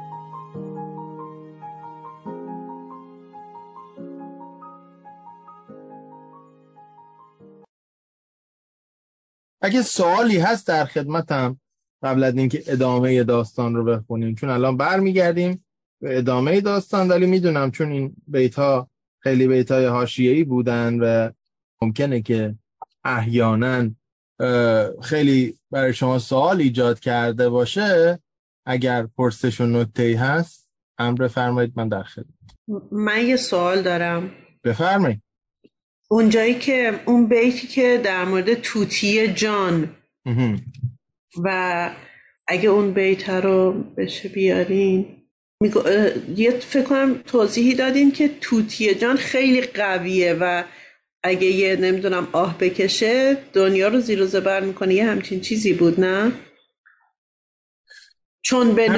اگه سوالی هست در خدمتم قبل از اینکه ادامه داستان رو بخونیم، چون الان برمیگردیم به ادامه داستان، ولی میدونم چون این بیت‌ها خیلی بیت‌های حاشیه‌ای بودن و ممکنه که احیانا خیلی برای شما سوال ایجاد کرده باشه، اگر پرسش و نکته‌ای هست امر فرمایید، من در خدمت. من یه سوال دارم. بفرمایید. اونجایی که اون بیتی که در مورد توتی جان و اگه اون بیت رو بشه بیارین، یه فکر کنم توضیحی دادین که توتی جان خیلی قویه و اگه یه نمیدونم آه بکشه دنیا رو زیر و زبر میکنه، یه همچین چیزی بود نه؟ چون به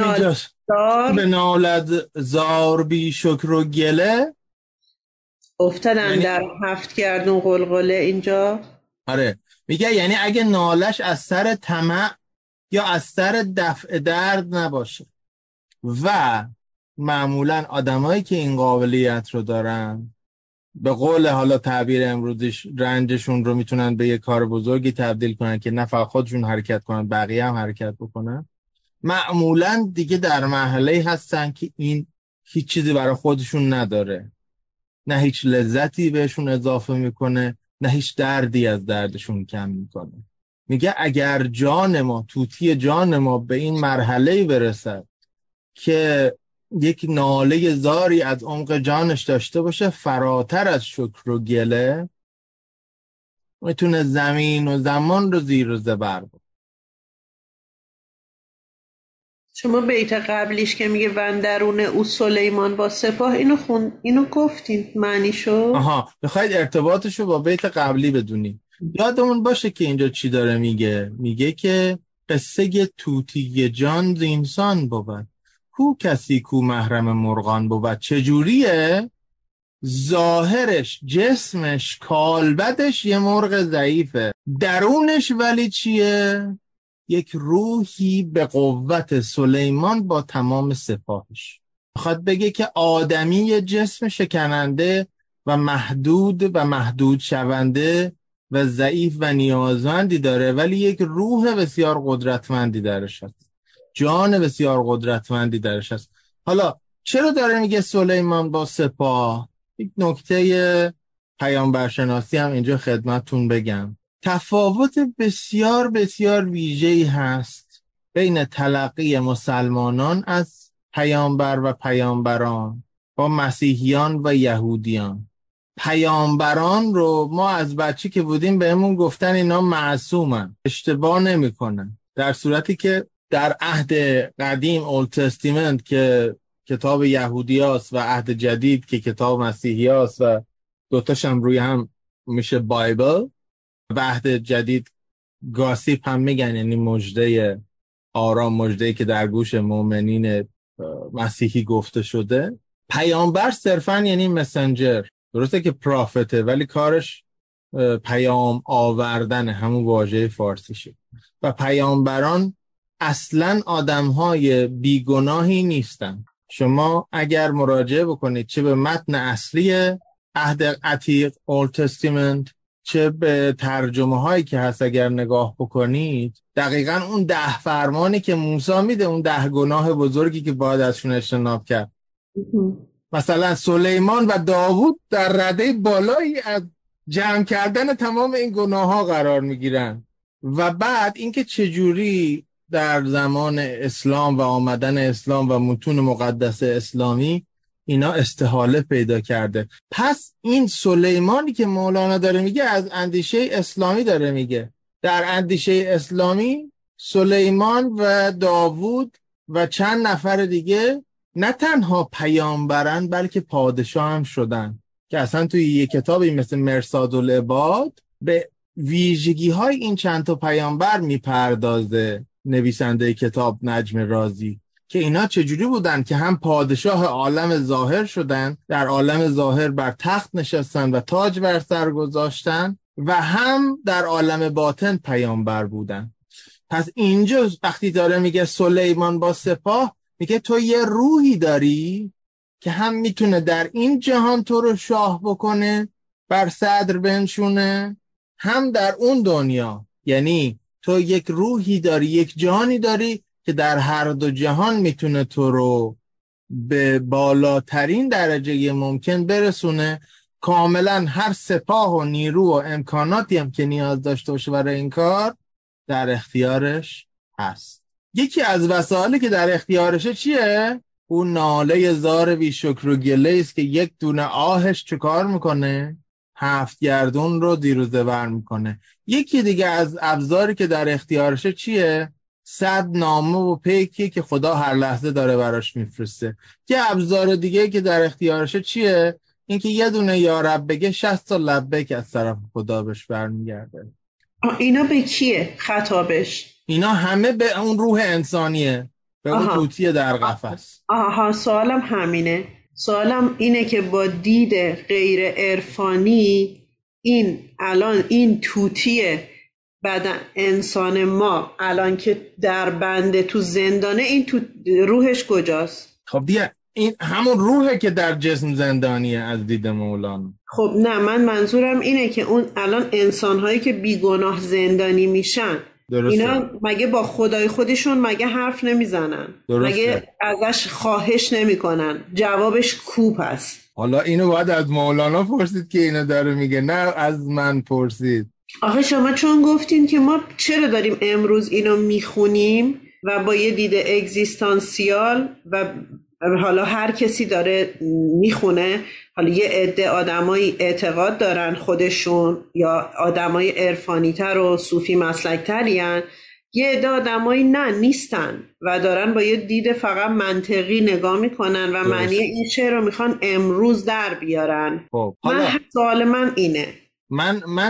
نالد زار بی شکر و گله افتادن یعنی در 7 گردون قلقله اینجا. آره میگه یعنی اگه نالش از سر طمع یا از سر دفع درد نباشه. و معمولا آدمایی که این قابلیت رو دارن، به قول حالا تعبیر امروزیش، رنجشون رو میتونن به یه کار بزرگی تبدیل کنن که نه فقط خودشون حرکت کنن بقیه هم حرکت بکنن. معمولا دیگه در مرحله‌ای هستن که این هیچ چیزی برای خودشون نداره، نه هیچ لذتی بهشون اضافه میکنه، نه هیچ دردی از دردشون کم میکنه. میگه اگر جان ما، توتی جان ما به این مرحله‌ای برسد که یک ناله زاری از عمق جانش داشته باشه فراتر از شکر و گله، میتونه زمین و زمان رو زیر و زبر بود. شما بیت قبلیش که میگه وندرون او سلیمان با سپاه، اینو گفتین معنیشو؟ آها، بخواید ارتباطشو با بیت قبلی بدونیم. یادمون باشه که اینجا چی داره میگه. میگه که قصه توتی جان ز انسان بود، کو کسی کو محرم مرغان بود. چجوریه؟ ظاهرش، جسمش، کالبدش یه مرغ ضعیفه، درونش ولی چیه؟ یک روحی به قوت سلیمان با تمام سپاهش. میخواد بگه که آدمی یه جسم شکننده و محدود شونده و ضعیف و نیازمندی داره، ولی یک روح بسیار قدرتمندی درش هست، جان بسیار قدرتمندی درش هست. حالا چرا داره میگه سلیمان با سپاه؟ یک نکته پیامبرشناسی هم اینجا خدمتتون بگم. تفاوت بسیار بسیار ویژه‌ای هست بین تلقی مسلمانان از پیامبر و پیامبران با مسیحیان و یهودیان. پیامبران رو ما از بچی که بودیم بهمون گفتن اینا معصومن، اشتباه نمی کنن، در صورتی که در عهد قدیم اولد تستیمنت که کتاب یهودی هاست و عهد جدید که کتاب مسیحی هاست و دوتاش هم روی هم میشه بایبل، و عهد جدید گاسیپ هم میگن، یعنی مژده آرام، مژده‌ای که در گوش مؤمنین مسیحی گفته شده. پیامبر صرفاً یعنی مسنجر، درسته که پرافته ولی کارش پیام آوردن، همون واژه فارسی شد. و پیامبران اصلاً آدم‌های بیگناهی نیستن. شما اگر مراجعه بکنید چه به متن اصلی عهد عتیق اولد تستیمنت، چه به ترجمه هایی که هست اگر نگاه بکنید، دقیقاً اون 10 فرمانی که موسی میده، اون 10 گناه بزرگی که باید ازشون اجتناب کرد. مثلا سلیمان و داوود در رده بالایی از جمع کردن تمام این گناه ها قرار میگیرن. و بعد اینکه چجوری در زمان اسلام و آمدن اسلام و متون مقدس اسلامی اینا استحاله پیدا کرده. پس این سلیمانی که مولانا داره میگه از اندیشه اسلامی داره میگه. در اندیشه اسلامی سلیمان و داوود و چند نفر دیگه نه تنها پیامبرن بلکه پادشاه هم شدن، که اصلا توی یه کتابی مثل مرصاد العباد به ویژگی های این چند تا پیامبر میپردازه نویسنده کتاب نجم رازی، که اینا چجوری بودن که هم پادشاه عالم ظاهر شدن، در عالم ظاهر بر تخت نشستن و تاج بر سر گذاشتن، و هم در عالم باطن پیامبر بودن. پس اینجا وقتی داره میگه سلیمان با سپاه، میگه تو یه روحی داری که هم میتونه در این جهان تو رو شاه بکنه، بر صدر بنشونه، هم در اون دنیا یعنی تو یک روحی داری، یک جهانی داری که در هر دو جهان میتونه تو رو به بالاترین درجه ممکن برسونه. کاملا هر سپاه و نیرو و امکاناتی هم که نیاز داشته باشه برای این کار در اختیارش هست. یکی از وسایلی که در اختیارشه چیه؟ اون ناله زار بی شکر و گله است که یک دونه آهش چه کار میکنه؟ 7 گردون رو دیر و زبر میکنه. یکی دیگه از ابزاری که در اختیارشه چیه؟ 100 نامه و پیکی که خدا هر لحظه داره براش میفرسته. یه ابزار دیگه که در اختیارشه چیه؟ اینکه یه دونه یا رب بگه 60 تا لبیک از طرف خدا بهش برمیگرده. اینا به کیه خطابش؟ اینا همه به اون روح انسانیه، به اون توتی در قفس. آها، سوالم همینه. سوالم اینه که با دید غیر عرفانی الان این توتی بدن انسان ما الان که در بنده تو زندانه، این تو روحش کجاست؟ خب بیا، این همون روحه که در جسم زندانیه از دید مولانا. خب نه، من منظورم اینه که اون الان انسان‌هایی که بیگناه زندانی میشن، درسته، اینا مگه با خدای خودشون مگه حرف نمیزنن؟ مگه ازش خواهش نمیکنن؟ جوابش کوب است. حالا اینو باید از مولانا پرسید که اینو داره میگه، نه از من پرسید. آخه شما چون گفتین که ما چرا داریم امروز اینو میخونیم و با یه دید اگزیستانسیال و حالا هر کسی داره میخونه، حالا یه عده آدمایی اعتقاد دارن خودشون یا آدمای عرفانی تر و صوفی مسلک ترین، یه عده آدمایی نیستن و دارن با یه دید فقط منطقی نگاه میکنن و معنی این شعر رو میخوان امروز در بیارن. سوال من اینه، من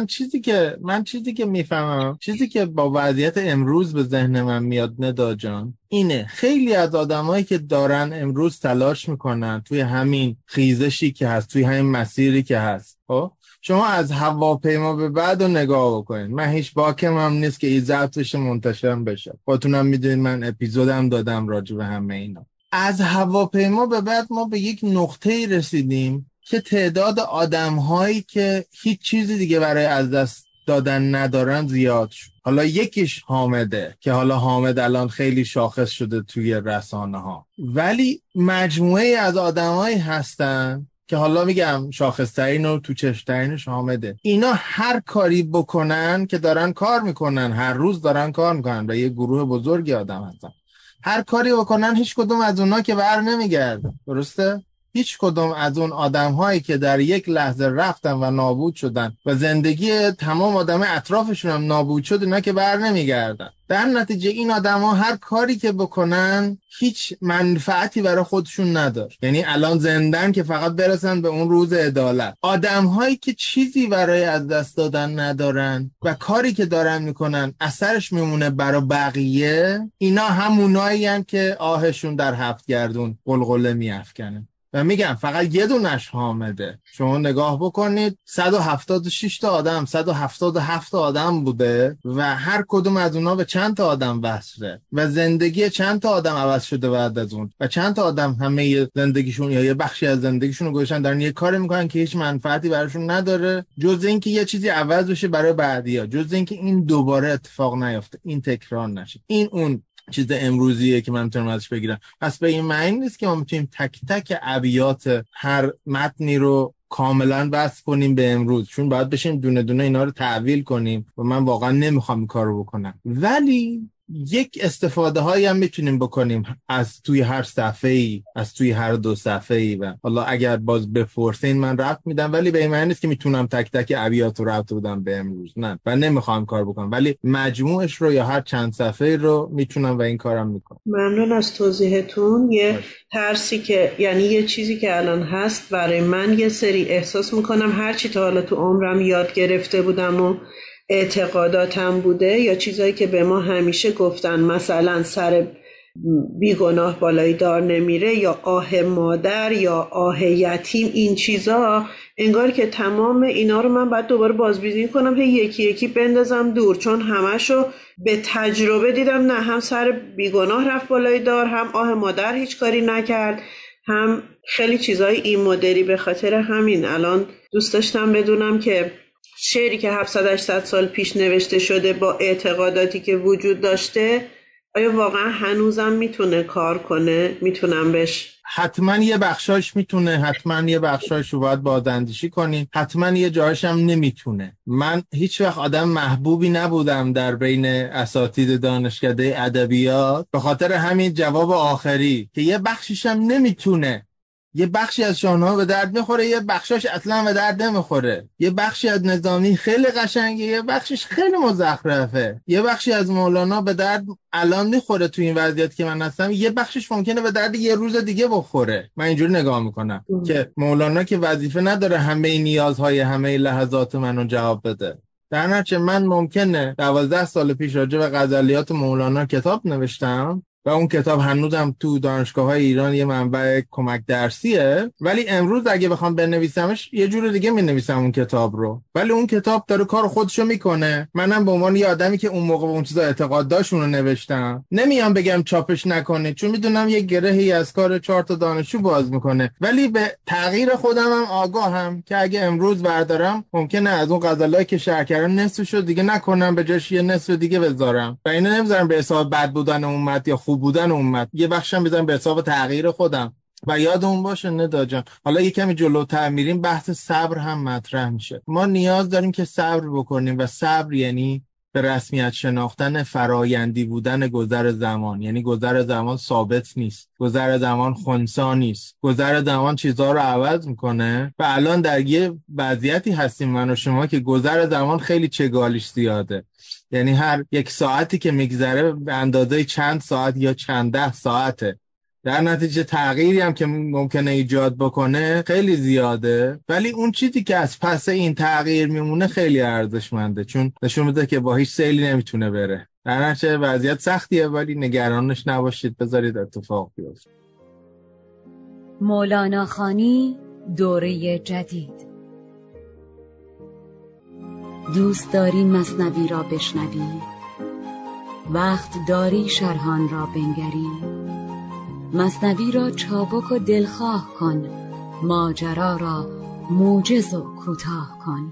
چیزی که میفهمم، چیزی که با وضعیت امروز به ذهن من میاد ندا جان، اینه خیلی از آدمایی که دارن امروز تلاش میکنن توی همین خیزشی که هست، توی همین مسیری که هست، شما از هواپیما به بعد رو نگاه بکنید. من هیچ باکم هم نیست که این ضبطش منتشر بشه، خودتونم میدونید من اپیزودم دادم راجع به همه اینا. از هواپیما به بعد ما به یک نقطه‌ای رسیدیم که تعداد آدم‌هایی که هیچ چیزی دیگه برای از دست دادن ندارن زیاد شد. حالا یکیش حامده که حالا حامد الان خیلی شاخص شده توی رسانه‌ها، ولی مجموعه از آدم‌هایی هستن که حالا میگم شاخص‌ترین و تو چشم‌ترینش حامده. اینا هر کاری بکنن که دارن کار میکنن، هر روز دارن کار میکنن و یه گروه بزرگی آدم هستن، هر کاری بکنن هیچ کدوم از اونا که بر نمیگرده. درسته؟ هیچ کدوم از اون آدم هایی که در یک لحظه رفتن و نابود شدن و زندگی تمام آدم اطرافشون هم نابود شد، اینا که بر نمیگردن. در نتیجه این آدم ها هر کاری که بکنن هیچ منفعتی برای خودشون نداره. یعنی الان زندن که فقط برسن به اون روز عدالت. آدم هایی که چیزی برای از دست دادن ندارن و کاری که دارن میکنن اثرش میمونه برای بقیه، اینا همونایی هن که آهشون در 7 گردون قلقله میافکنه. و میگم فقط یه دونش حامده. شما نگاه بکنید 176 تا آدم، 177 تا آدم بوده و هر کدوم از اونا به چند تا آدم وصله و زندگی چند تا آدم عوض شده بعد از اون و چند تا آدم همه زندگیشون یا یه بخشی از زندگیشون رو گذاشتن دارن یه کاری میکنن که هیچ منفعتی براشون نداره جز اینکه یه چیزی عوض بشه برای بعدیا، جز اینکه این دوباره اتفاق نیفته، این تکرار نشه. این اون چیز امروزیه که من میتونم ازش بگیرم. پس به این معنی نیست که ما میتونیم تک تک ابیات هر متنی رو کاملا بس کنیم به امروز، چون باید بشیم دونه دونه اینا رو تعویل کنیم و من واقعا نمیخوام این کار رو بکنم. ولی یک استفاده هایی هم میتونیم بکنیم از توی هر صفحه‌ای، از توی هر 2 صفحه‌ای و حالا اگر باز بپرسین من ربط میدم، ولی به این معنی نیست که میتونم تک تک ابیات رو ربط بدم به امروز، نه، و نمیخوام کار بکنم، ولی مجموعش رو یا هر چند صفحه‌ای رو میتونم و این کارم میکنم. ممنون از توضیحتون. یه ترسی که یعنی یه چیزی که الان هست برای من، یه سری احساس میکنم هرچی تا حالا تو عمرم یاد گرفته بودم و اعتقاداتم بوده یا چیزایی که به ما همیشه گفتن، مثلا سر بیگناه بالای دار نمیره یا آه مادر یا آه یتیم، این چیزا انگار که تمام اینا رو من باید دوباره بازبینی کنم، یکی یکی بندازم دور، چون همشو به تجربه دیدم. نه، هم سر بیگناه رفت بالای دار، هم آه مادر هیچ کاری نکرد، هم خیلی چیزای این مدلی. به خاطر همین الان دوست داشتم بدونم که شعری که 700-800 سال پیش نوشته شده با اعتقاداتی که وجود داشته، آیا واقعا هنوزم میتونه کار کنه؟ میتونم بهش حتما یه بخشاش میتونه، حتما یه بخشاش رو باید بازاندیشی کنیم، حتما یه جاش هم نمیتونه. من هیچ وقت آدم محبوبی نبودم در بین اساتید دانشکده ادبیات، به خاطر همین جواب آخری که یه بخشش هم نمیتونه. یه بخشی از شاهنامه به درد میخوره، یه بخشش اصلا به درد نمیخوره. یه بخشی از نظامی خیلی قشنگه، یه بخشش خیلی مزخرفه. یه بخشی از مولانا به درد الان میخوره تو این وضعیت که من هستم، یه بخشش ممکنه به درد یه روز دیگه بخوره. من اینجوری نگاه میکنم که مولانا که وظیفه نداره همه نیازهای همه لحظات منو جواب بده. در نتیجه من ممکنه 12 سال پیش راجع به غزلیات مولانا کتاب نوشتم و اون کتاب هنوزم تو دانشگاه‌های ایران یه منبع کمک درسیه، ولی امروز اگه بخوام بنویسمش یه جور دیگه می‌نویسم اون کتاب رو. ولی اون کتاب داره کار خودشو میکنه. منم به عنوان یه آدمی که اون موقع به اون چیزا اعتقاد داشت اون رو نوشتم. نمیام بگم چاپش نکنه، چون میدونم یه گرهی از کار 4 تا دانشجو باز میکنه، ولی به تغییر خودم هم آگاهم که اگه امروز بردارم ممکنه از اون غزلایی که شرح کردم نصفشو دیگه نکنم، به جاش یه نصف دیگه بذارم. و اینو نمیذارم به حساب بد بودن امت یا خوب بودن امت، یه بخشم میذارم به حساب تغییر خودم. و یادمون باشه ندا جان، حالا یه کمی جلوتر میریم بحث صبر هم مطرح میشه. ما نیاز داریم که صبر بکنیم و صبر یعنی به رسمیت شناختن فرایندی بودن گذر زمان. یعنی گذر زمان ثابت نیست، گذر زمان خنثی نیست، گذر زمان چیزها رو عوض میکنه و الان در یه وضعیتی هستیم من و شما که گذر زمان خیلی چگالیش زیاده. یعنی هر یک ساعتی که میگذره به اندازه چند ساعت یا چند ده ساعته. در نتیجه تغییری هم که ممکنه ایجاد بکنه خیلی زیاده، ولی اون چیزی که از پس این تغییر میمونه خیلی ارزشمنده، چون نشون میده که با هیچ سیلی نمیتونه بره. در نتیجه وضعیت سختیه، ولی نگرانش نباشید، بذارید اتفاق بیفته. مولانا خوانی دوره جدید. دوست داری مثنوی را بشنوی؟ وقت داری شرحان را بنگری؟ مثنوی را چابک و دلخواه کن، ماجرا را موجز و کوتاه کن.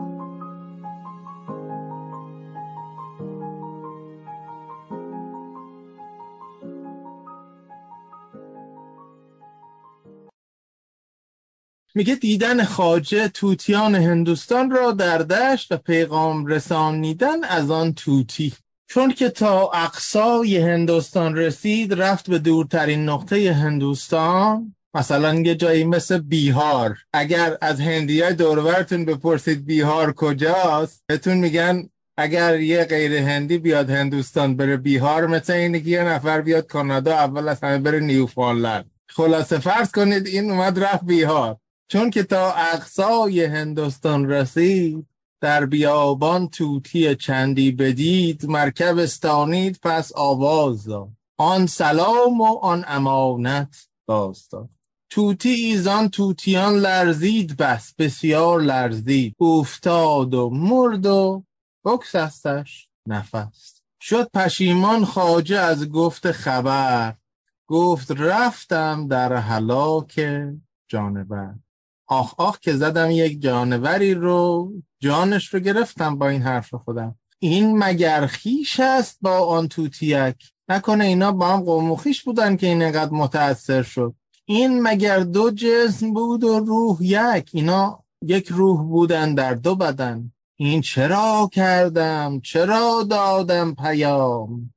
میگه دیدن خواجه طوطیان هندوستان را در دشت و پیغام رسانیدن از آن طوطی. چون که تا اقصای هندوستان رسید، رفت به دورترین نقطه هندوستان، مثلا یه جایی مثل بیهار. اگر از هندیای دورورتون بپرسید بیهار کجاست، بهتون میگن اگر یه غیر هندی بیاد هندوستان بره بیهار، مثل اینه که یه نفر بیاد کانادا اول از همه بره نیوفاندلند. خلاصه فرض کنید این اومد رفت بیهار. چون که تا اقصای هندوستان رسید، در بیابان طوطی چندی بدید، مرکب استانید پس آواز داد، آن سلام و آن امانت باز داد. طوطی ایزان طوطیان لرزید بس، بسیار لرزید، افتاد و مرد و بگسستش نفس. شد پشیمان خواجه از گفت خبر، گفت رفتم در هلاک جانور. آخ آخ که زدم یک جانوری رو، جانش رو گرفتم با این حرف خودم. این مگر خویش است با آن طوطیک؟ نکنه اینا با هم قوم و خویش بودن که این اینقدر متأثر شد؟ این مگر دو جسم بود و روح یک؟ اینا یک روح بودن در دو بدن. این چرا کردم چرا دادم پیام،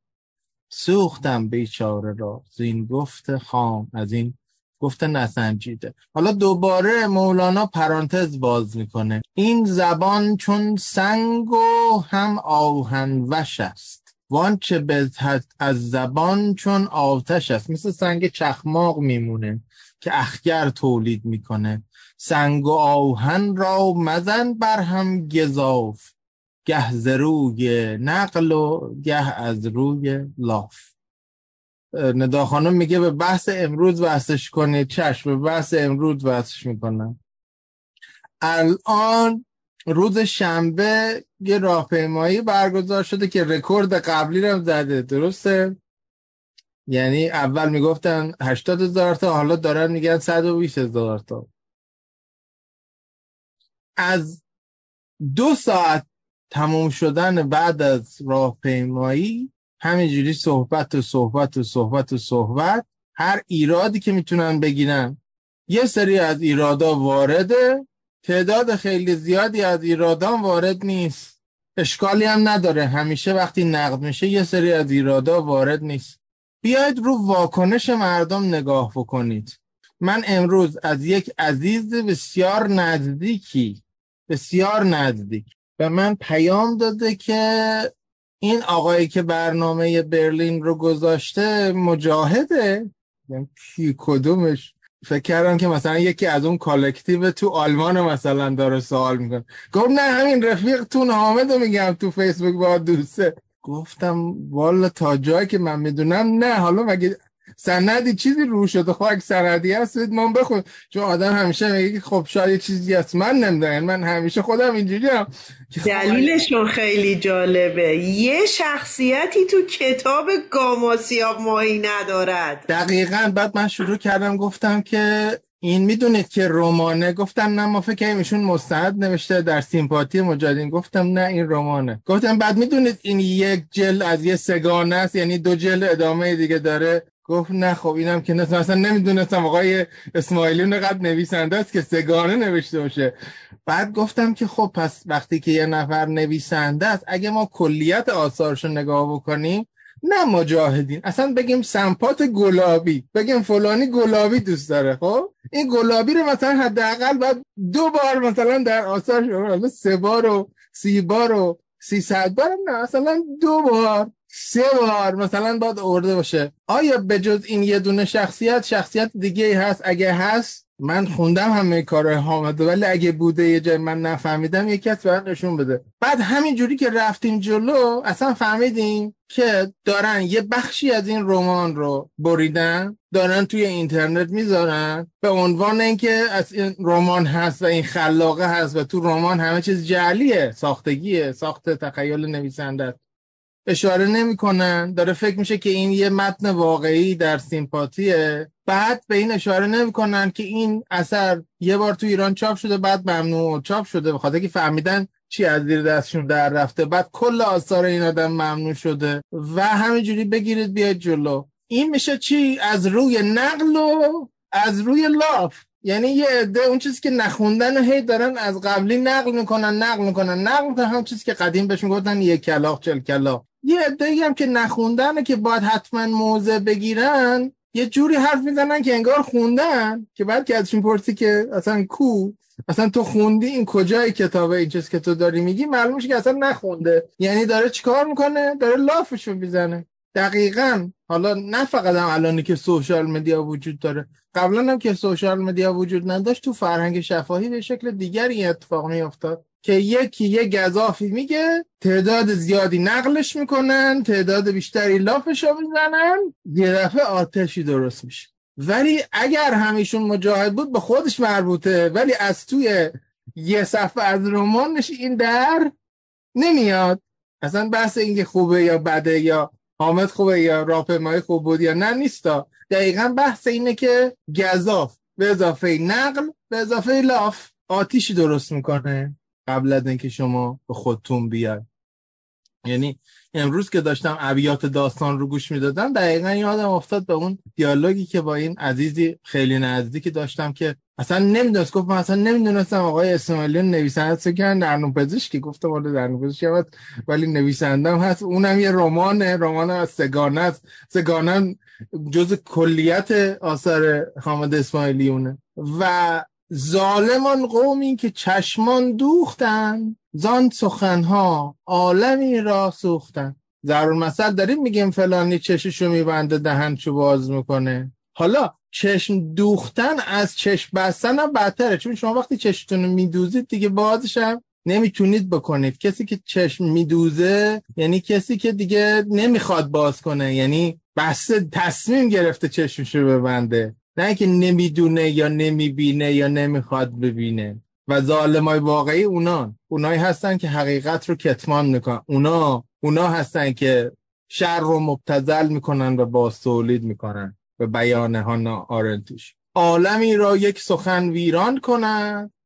سوختم بیچاره را زین گفت خام، از این گفته نسنجیده. حالا دوباره مولانا پرانتز باز میکنه، این زبان چون سنگ و هم آهن وش است، وانچه بزهد از زبان چون آتش است. مثل سنگ چخماق میمونه که اخگر تولید میکنه. سنگ و آهن را مزن بر هم گزاف، گه ز روی نقل و گه از روی لاف. ندا خانم میگه به بحث امروز وصلش کنید. چشم، به بحث امروز وصلش میکنم. الان روز شنبه یه راهپیمایی برگزار شده که رکورد قبلی رو زده، درسته؟ یعنی اول میگفتن 80,000 تا، حالا دارن میگن 120,000 تا. از 2 ساعت تموم شدن بعد از راهپیمایی همینجوری صحبت، هر ایرادی که میتونن بگیرن. یه سری از ایرادا وارده، تعداد خیلی زیادی از ایرادا وارد نیست. اشکالی هم نداره، همیشه وقتی نقد میشه یه سری از ایرادا وارد نیست. بیاید رو واکنش مردم نگاه بکنید. من امروز از یک عزیز بسیار نزدیک به من پیام داده که این آقایی که برنامه برلین رو گذاشته مجاهده. کی کدومش؟ فکر کردم که مثلا یکی از اون کالکتیو تو آلمان مثلا داره سوال میکنه. گفت نه همین رفیقتون حامدو میگم تو فیسبوک با دوسته. گفتم والا تا جایی که من میدونم نه. حالا مگه سندی چیزی رو شده؟ خب اگه سندی هست من بخون، چون آدم همیشه میگه خب شاید یه چیزی هست من نمیدونم. من همیشه خودم اینجوریم. دلیلشون خیلی جالبه، یه شخصیتی تو کتاب گاماسیاب ماهی ندارد. دقیقاً. بعد من شروع کردم گفتم که این میدونید که رمانه؟ گفتم نه ما فکر کنیم ایشون مستند نوشته در سیمپاتی مجاهدین. گفتم نه این رمانه. گفتم بعد میدونید این یک جلد از یه سگانه است، یعنی 2 جلد ادامه دیگه داره. گفت نه خب اینم که مثلا نمیدونستم آقای اسماعیلی نقد نویسنده است که سگانه نوشته باشه. بعد گفتم که خب پس وقتی که یه نفر نویسنده است، اگه ما کلیت آثارشو نگاه بکنیم، نه مجاهدین، اصلا بگیم سمپات گلابی، بگیم فلانی گلابی دوست داره، خب این گلابی رو مثلا حداقل باید 2 بار مثلا در آثارش، مثلا 3 بار و 30 بار و 300 بار، نه مثلا 2 بار 3 بار مثلا باید آورده باشه. آیا به جز این یه دونه شخصیت دیگه هست؟ اگه هست من خوندم همه کارهای حامد، ولی اگه بوده یه جای من نفهمیدم یکی از برای نشون بده. بعد همین جوری که رفتیم جلو اصلا فهمیدیم که دارن یه بخشی از این رمان رو بریدن، دارن توی اینترنت میذارن به عنوان اینکه از این رمان هست و این خلاقه هست و تو رمان همه چیز جعلیه، ساختگیه، ساخت تخیل نویسنده. اشاره نمی‌کنن، داره فکر میشه که این یه متن واقعی در سیمپاتیه. بعد به این اشاره نمی‌کنن که این اثر یه بار تو ایران چاپ شده، بعد ممنوع چاپ شده به خاطر که فهمیدن چی از زیر دستشون در رفته، بعد کل آثار این آدم ممنوع شده و همینجوری بگیرید بیاید جلو. این میشه چی؟ از روی نقل و از روی لاف. یعنی یه عده اون چیزی که نخوندن و هی دارن از قبلی نقل میکنن هم چیزی که قدیم بهشون گفتن 1 کلاغ 40 کلاغ. یه عده‌ای هم که نخوندن که باید حتما موضع بگیرن، یه جوری حرف میزنن که انگار خوندن، که بعد که ازشون پرسی که اصلا اصلا تو خوندی؟ این کجای کتابه؟ این چیز که تو داری میگی معلوم میشه که اصلا نخونده. یعنی داره چیکار میکنه؟ داره لافشو میزنه. دقیقاً. حالا نه فقط هم الانی که سوشال مدیا وجود داره، قبلا هم که سوشال مدیا وجود نداشت تو فرهنگ شفاهی به شکل دیگری اتفاق میافتاد که یکی یه گزافی میگه، تعداد زیادی نقلش میکنن، تعداد بیشتری لافشو میزنن، یه دفعه آتشی درست میشه. ولی اگر همیشون مجاهد بود به خودش مربوطه، ولی از توی یه صفحه از رمانش این در نمیاد. اصلا بحث اینکه خوبه یا بده یا حامد خوبه یا راهپیمایی خوب بود یا نه نیستا. دقیقاً بحث اینه که گزاف به اضافه نقل به اضافه لاف آتیشی درست میکنه قبل از اینکه شما به خودتون بیاد. یعنی امروز که داشتم ابیات داستان رو گوش میدادم دقیقاً یادم افتاد به اون دیالوگی که با این عزیزی خیلی نزدیکی داشتم که اصلا نمیدونست. گفت من اصلا نمیدونستم آقای اسماعیلی نویسنده است که درنوپزشکی. گفتم والا درنوپزشکی ولی نویسنده هم هست، اونم یه رمان از سگانه است. سگانه جز کلیت آثار حامد اسماعیلی اونه. و ظالمان قومی که چشمان دوختن، زان سخنها عالمی را سوختن. ضرورالمثل داریم میگیم فلانی چششو میبنده دهنشو باز میکنه. حالا چشم دوختن از چشم بستن هم بدتره، چون شما وقتی چشمتون رو میدوزید دیگه بازش هم نمیتونید بکنید. کسی که چشم میدوزه یعنی کسی که دیگه نمیخواد باز کنه، یعنی بسته تصمیم گرفته چشمشو ببنده، نه که نمیدونه یا نمیبینه یا نمیخواد ببینه. و ظالمای واقعی اونایی هستن که حقیقت رو کتمان میکنن. اونا هستن که شر رو مبتذل میکنن و باز تولید میکنن. به بیان هانا آرنتش عالمی را یک سخن ویران کنن،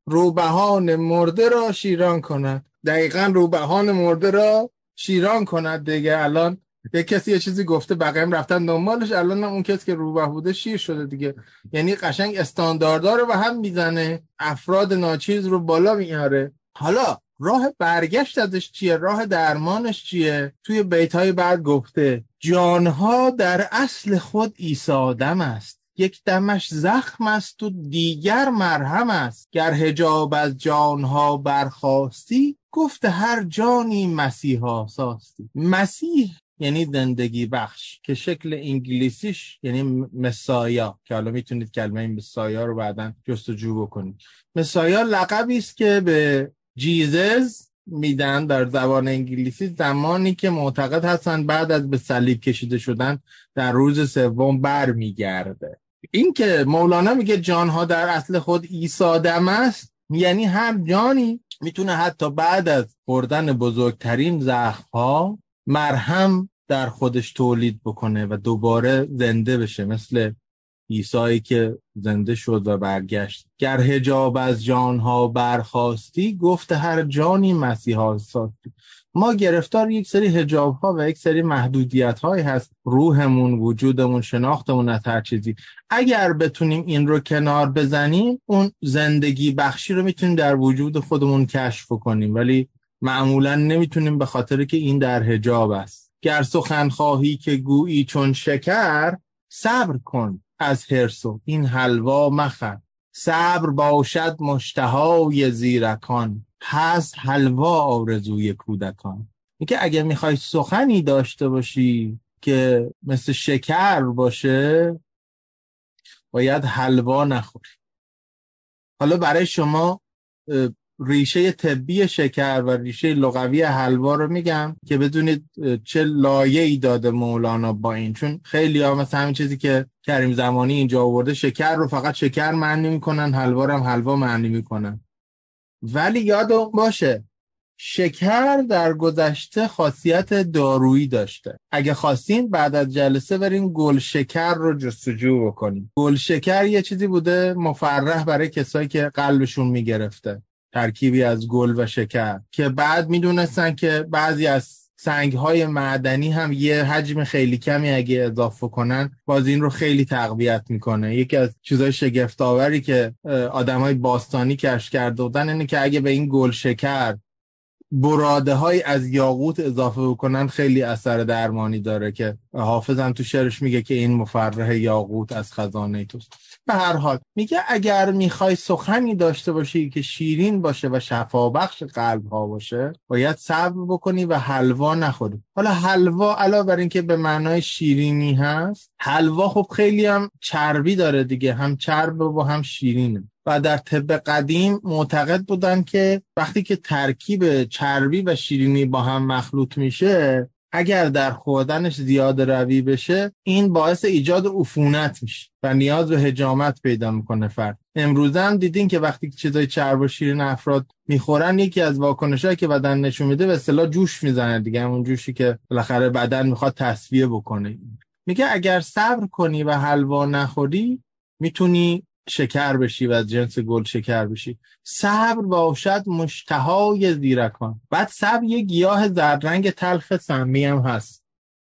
روبهان مرده را شیران کند. دقیقاً روبهان مرده را شیران کند دیگه. الان یک کسی یه چیزی گفته بقیه‌ام رفتن دنبالش، الان اون کسی که روبه بوده شیر شده دیگه. یعنی قشنگ استانداردها رو به هم میزنه، افراد ناچیز رو بالا میاره. حالا راه برگشت ازش چیه؟ راه درمانش چیه؟ توی بیت‌های بعد گفته جانها در اصل خود عیسی آدم است، یک دمش زخم است و دیگر مرهم است. گر حجاب از جانها برخاستی، گفت هر جانی مسیحا ساستی. مسیح یعنی زندگی بخش که شکل انگلیسیش یعنی مسایا، که حالا میتونید کلمه مسایا رو بعداً جستجو بکنید. مسایا لقبی است که به جیزس میدن در زبان انگلیسی زمانی که معتقد هستن بعد از به صلیب کشیده شدن در روز سوم برمیگرده. این که مولانا میگه جانها در اصل خود عیسی آدم است، یعنی هر جانی میتونه حتی بعد از خوردن بزرگترین زخم‌ها مرهم در خودش تولید بکنه و دوباره زنده بشه، مثل عیسی که زنده شد و برگشت. گر حجاب از جانها برخاستی، گفت هر جانی مسیحا ساستی. ما گرفتار یک سری حجاب ها و یک سری محدودیت های هست، روحمون، وجودمون، شناختمون از هر چیزی. اگر بتونیم این رو کنار بزنیم، اون زندگی بخشی رو میتونیم در وجود خودمون کشف کنیم، ولی معمولا نمیتونیم به خاطر که این در حجاب است. گر سخن خواهی که گویی چون شکر، صبر کن از حرص و این حلوا مخور. صبر باشد مشتهای زیرکان، هست حلوا آرزوی کودکان. میگه اگه میخوای سخنی داشته باشی که مثل شکر باشه، باید حلوا نخوری. حالا برای شما ریشه طبی شکر و ریشه لغوی حلوا رو میگم که بدونید چه لایه‌ای داده مولانا با این. چون خیلی ها مثل همین چیزی که کریم زمانی اینجا آورده، شکر رو فقط شکر معنی میکنن، حلوا رو هم حلوا معنی میکنن. ولی یادتون باشه شکر در گذشته خاصیت دارویی داشته. اگه خواستین بعد از جلسه برین گل شکر رو جستجو بکنین. گل شکر یه چیزی بوده مفرح برای کسایی که قلبشون میگرفته، ترکیبی از گل و شکر، که بعد میدونستن که بعضی از سنگ‌های معدنی هم یه حجم خیلی کمی اگه اضافه کنن باز این رو خیلی تقویت میکنه. یکی از چیزای شگفت‌آوری که آدمای باستانی کشف کرده بودن اینه که اگه به این گل شکر براده‌های از یاقوت اضافه بکنن خیلی اثر درمانی داره، که حافظ هم تو شعرش میگه که این مفرح یاقوت از خزانه توست. به هر حال میگه اگر میخوای سخنی داشته باشی که شیرین باشه و شفابخش قلب ها باشه، باید صبر بکنی و حلوا نخوری. حالا حلوا علاوه بر این که به معنای شیرینی هست، حلوا خب خیلی هم چربی داره دیگه، هم چرب و هم شیرینه. و در طب قدیم معتقد بودن که وقتی که ترکیب چربی و شیرینی با هم مخلوط میشه، اگر در خوردنش زیاد روی بشه، این باعث ایجاد عفونت میشه و نیاز به حجامت پیدا میکنه فرد. امروزه هم دیدین که وقتی چیزای چرب و شیرین افراد میخورن، یکی از واکنشایی که بدن نشون میده به اصطلاح جوش میزنه دیگه، همون جوشی که بالاخره بدن میخواد تصفیه بکنه. میگه اگر صبر کنی و حلوا نخوری، میتونی شکر بشی و از جنس گل شکر بشی. صبر باشد مشتهای زیرکان. بعد صبر یه گیاه زردرنگ تلخ سمی هم هست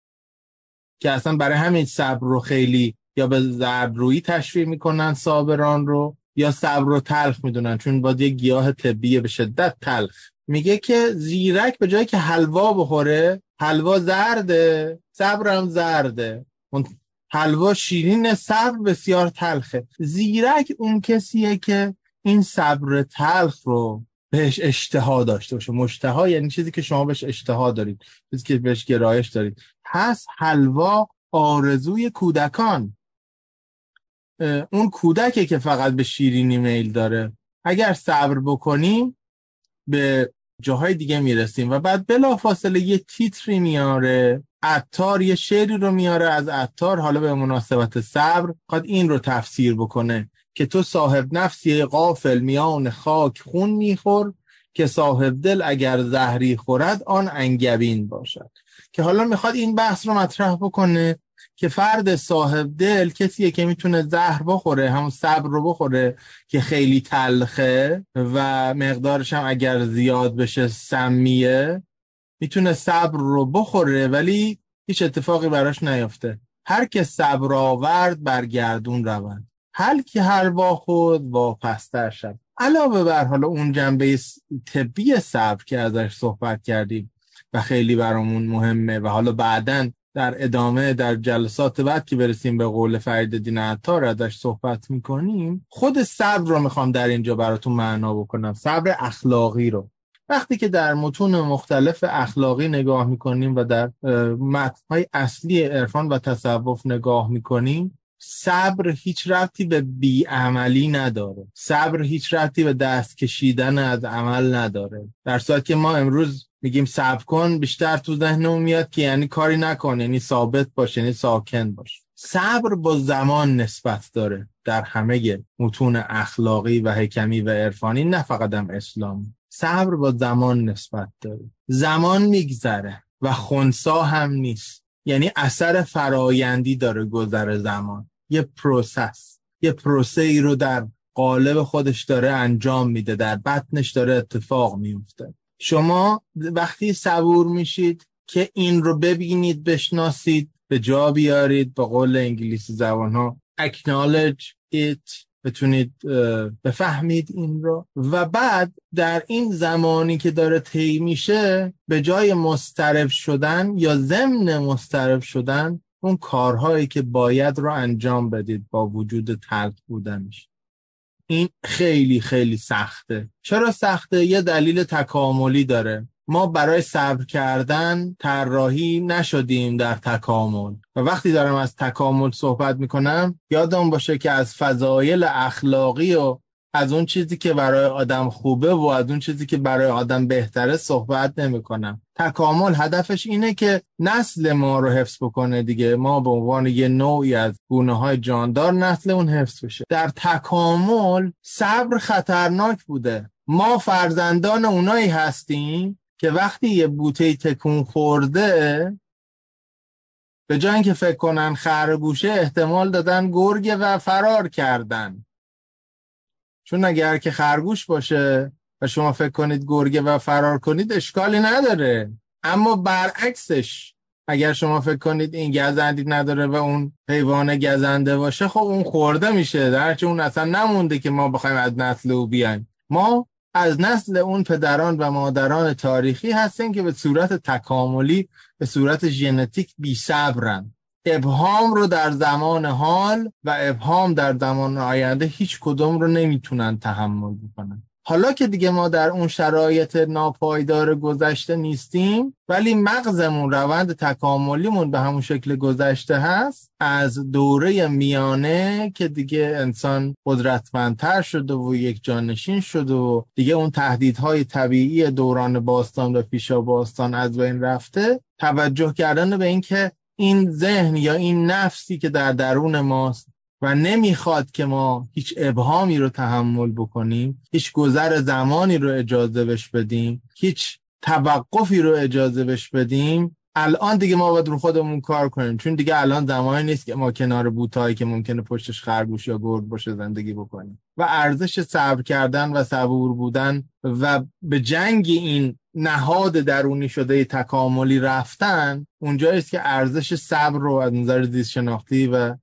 که اصلا برای همین صبر رو خیلی یا به زردرویی تشبیه میکنن صابران رو، یا صبر رو تلخ میدونن چون باید یه گیاه طبیه به شدت تلخ. میگه که زیرک به جایی که حلوا بخوره، حلوا زرده، صبر هم زرده. حلوا شیرین، صبر بسیار تلخه. زیرک اون کسیه که این صبر تلخ رو بهش اشتها داشته باشه. مشتها یعنی چیزی که شما بهش اشتها دارید، چیزی که بهش گرایش دارید. پس حلوا آرزوی کودکان، اون کودکه که فقط به شیرینی میل داره. اگر صبر بکنیم به جاهای دیگه میرسیم. و بعد بلافاصله یه تیتری میاره، عطار یه شعری رو میاره از عطار، حالا به مناسبت صبر قد این رو تفسیر بکنه که تو صاحب نفسی غافل میان خاک خون میخور، که صاحب دل اگر زهری خورد آن انگبین باشد. که حالا میخواد این بحث رو مطرح بکنه که فرد صاحب دل کسیه که میتونه زهر بخوره، همون صبر رو بخوره که خیلی تلخه و مقدارش هم اگر زیاد بشه سمیه، میتونه صبر رو بخوره ولی هیچ اتفاقی براش نیفته. هر که صبر آورد برگردون روند، هر که حلوا خود واپستر شد. علاوه بر حالا اون جنبه طبی صبر که ازش صحبت کردیم و خیلی برامون مهمه و حالا بعداً در ادامه در جلسات بعد که برسیم به قول فریدالدین عطار ازش صحبت میکنیم، خود صبر رو میخوام در اینجا براتون معنا بکنم، صبر اخلاقی رو. وقتی که در متون مختلف اخلاقی نگاه میکنیم و در متن‌های اصلی عرفان و تصوف نگاه میکنیم، صبر هیچ ربطی به بیعملی نداره، صبر هیچ ربطی به دست کشیدن از عمل نداره. در صورتی که ما امروز میگیم صبر کن، بیشتر تو ذهنمون میاد که یعنی کاری نکن، یعنی ثابت باش، یعنی ساکن باش. صبر با زمان نسبت داره در همه متون اخلاقی و حکمی و عرفانی، نه فقط هم اسلامی. صبر با زمان نسبت داره، زمان میگذره و خنثی هم نیست، یعنی اثر فرایندی داره گذر زمان، یه پروسس، یه پروسه ای رو در قالب خودش داره انجام میده، در بطنش داره اتفاق میفته. شما وقتی صبور میشید که این رو ببینید، بشناسید، به جا بیارید، به قول انگلیسی زبان‌ها acknowledge it، بتونید بفهمید این رو، و بعد در این زمانی که داره طی میشه به جای مضطرب شدن یا ضمن مضطرب شدن اون کارهایی که باید رو انجام بدید با وجود تلخ بودنش. این خیلی خیلی سخته. چرا سخته؟ یه دلیل تکاملی داره. ما برای صبر کردن طراحی نشدیم در تکامل، و وقتی دارم از تکامل صحبت میکنم یادم باشه که از فضایل اخلاقی و از اون چیزی که برای آدم خوبه و از اون چیزی که برای آدم بهتره صحبت نمیکنم. تکامل هدفش اینه که نسل ما رو حفظ بکنه دیگه، ما به عنوان یه نوعی از گونه‌های جاندار نسل اون حفظ بشه. در تکامل صبر خطرناک بوده. ما فرزندان اونایی هستیم که وقتی یه بوته تکون خورده به جای اینکه فکر کنن خرگوشه احتمال دادن گرگه و فرار کردن، چون اگر که خرگوش باشه و شما فکر کنید گرگه و فرار کنید اشکالی نداره. اما برعکسش اگر شما فکر کنید این گزندی نداره و اون حیوان گزنده باشه، خب اون خورده میشه، درچه اون اصلا نمونده که ما بخوایم از نسل او بیایم. ما از نسل اون پدران و مادران تاریخی هستیم که به صورت تکاملی، به صورت ژنتیک بی صبرن. ابهام رو در زمان حال و ابهام در زمان آینده هیچ کدوم رو نمیتونن تحمل بکنن. حالا که دیگه ما در اون شرایط ناپایدار گذشته نیستیم، ولی مغزمون، روند تکاملیمون به همون شکل گذشته هست، از دوره میانه که دیگه انسان قدرتمندتر شده و یک جانشین شده و دیگه اون تهدیدهای طبیعی دوران باستان و پیشا باستان از بین رفته، توجه کردن به این که این ذهن یا این نفسی که در درون ماست و نمیخواد که ما هیچ ابهامی رو تحمل بکنیم، هیچ گذر زمانی رو اجازه بش بدیم، هیچ توقفی رو اجازه بش بدیم، الان دیگه ما باید رو خودمون کار کنیم، چون دیگه الان زمانی نیست که ما کنار بوتایی که ممکنه پشتش خرگوش یا گرگ باشه زندگی بکنیم. و ارزش صبر کردن و صبور بودن و به جنگ این نهاد درونی شده تکاملی رفتن اونجاییست که ارزش صبر رو از نظر زیست شناختی و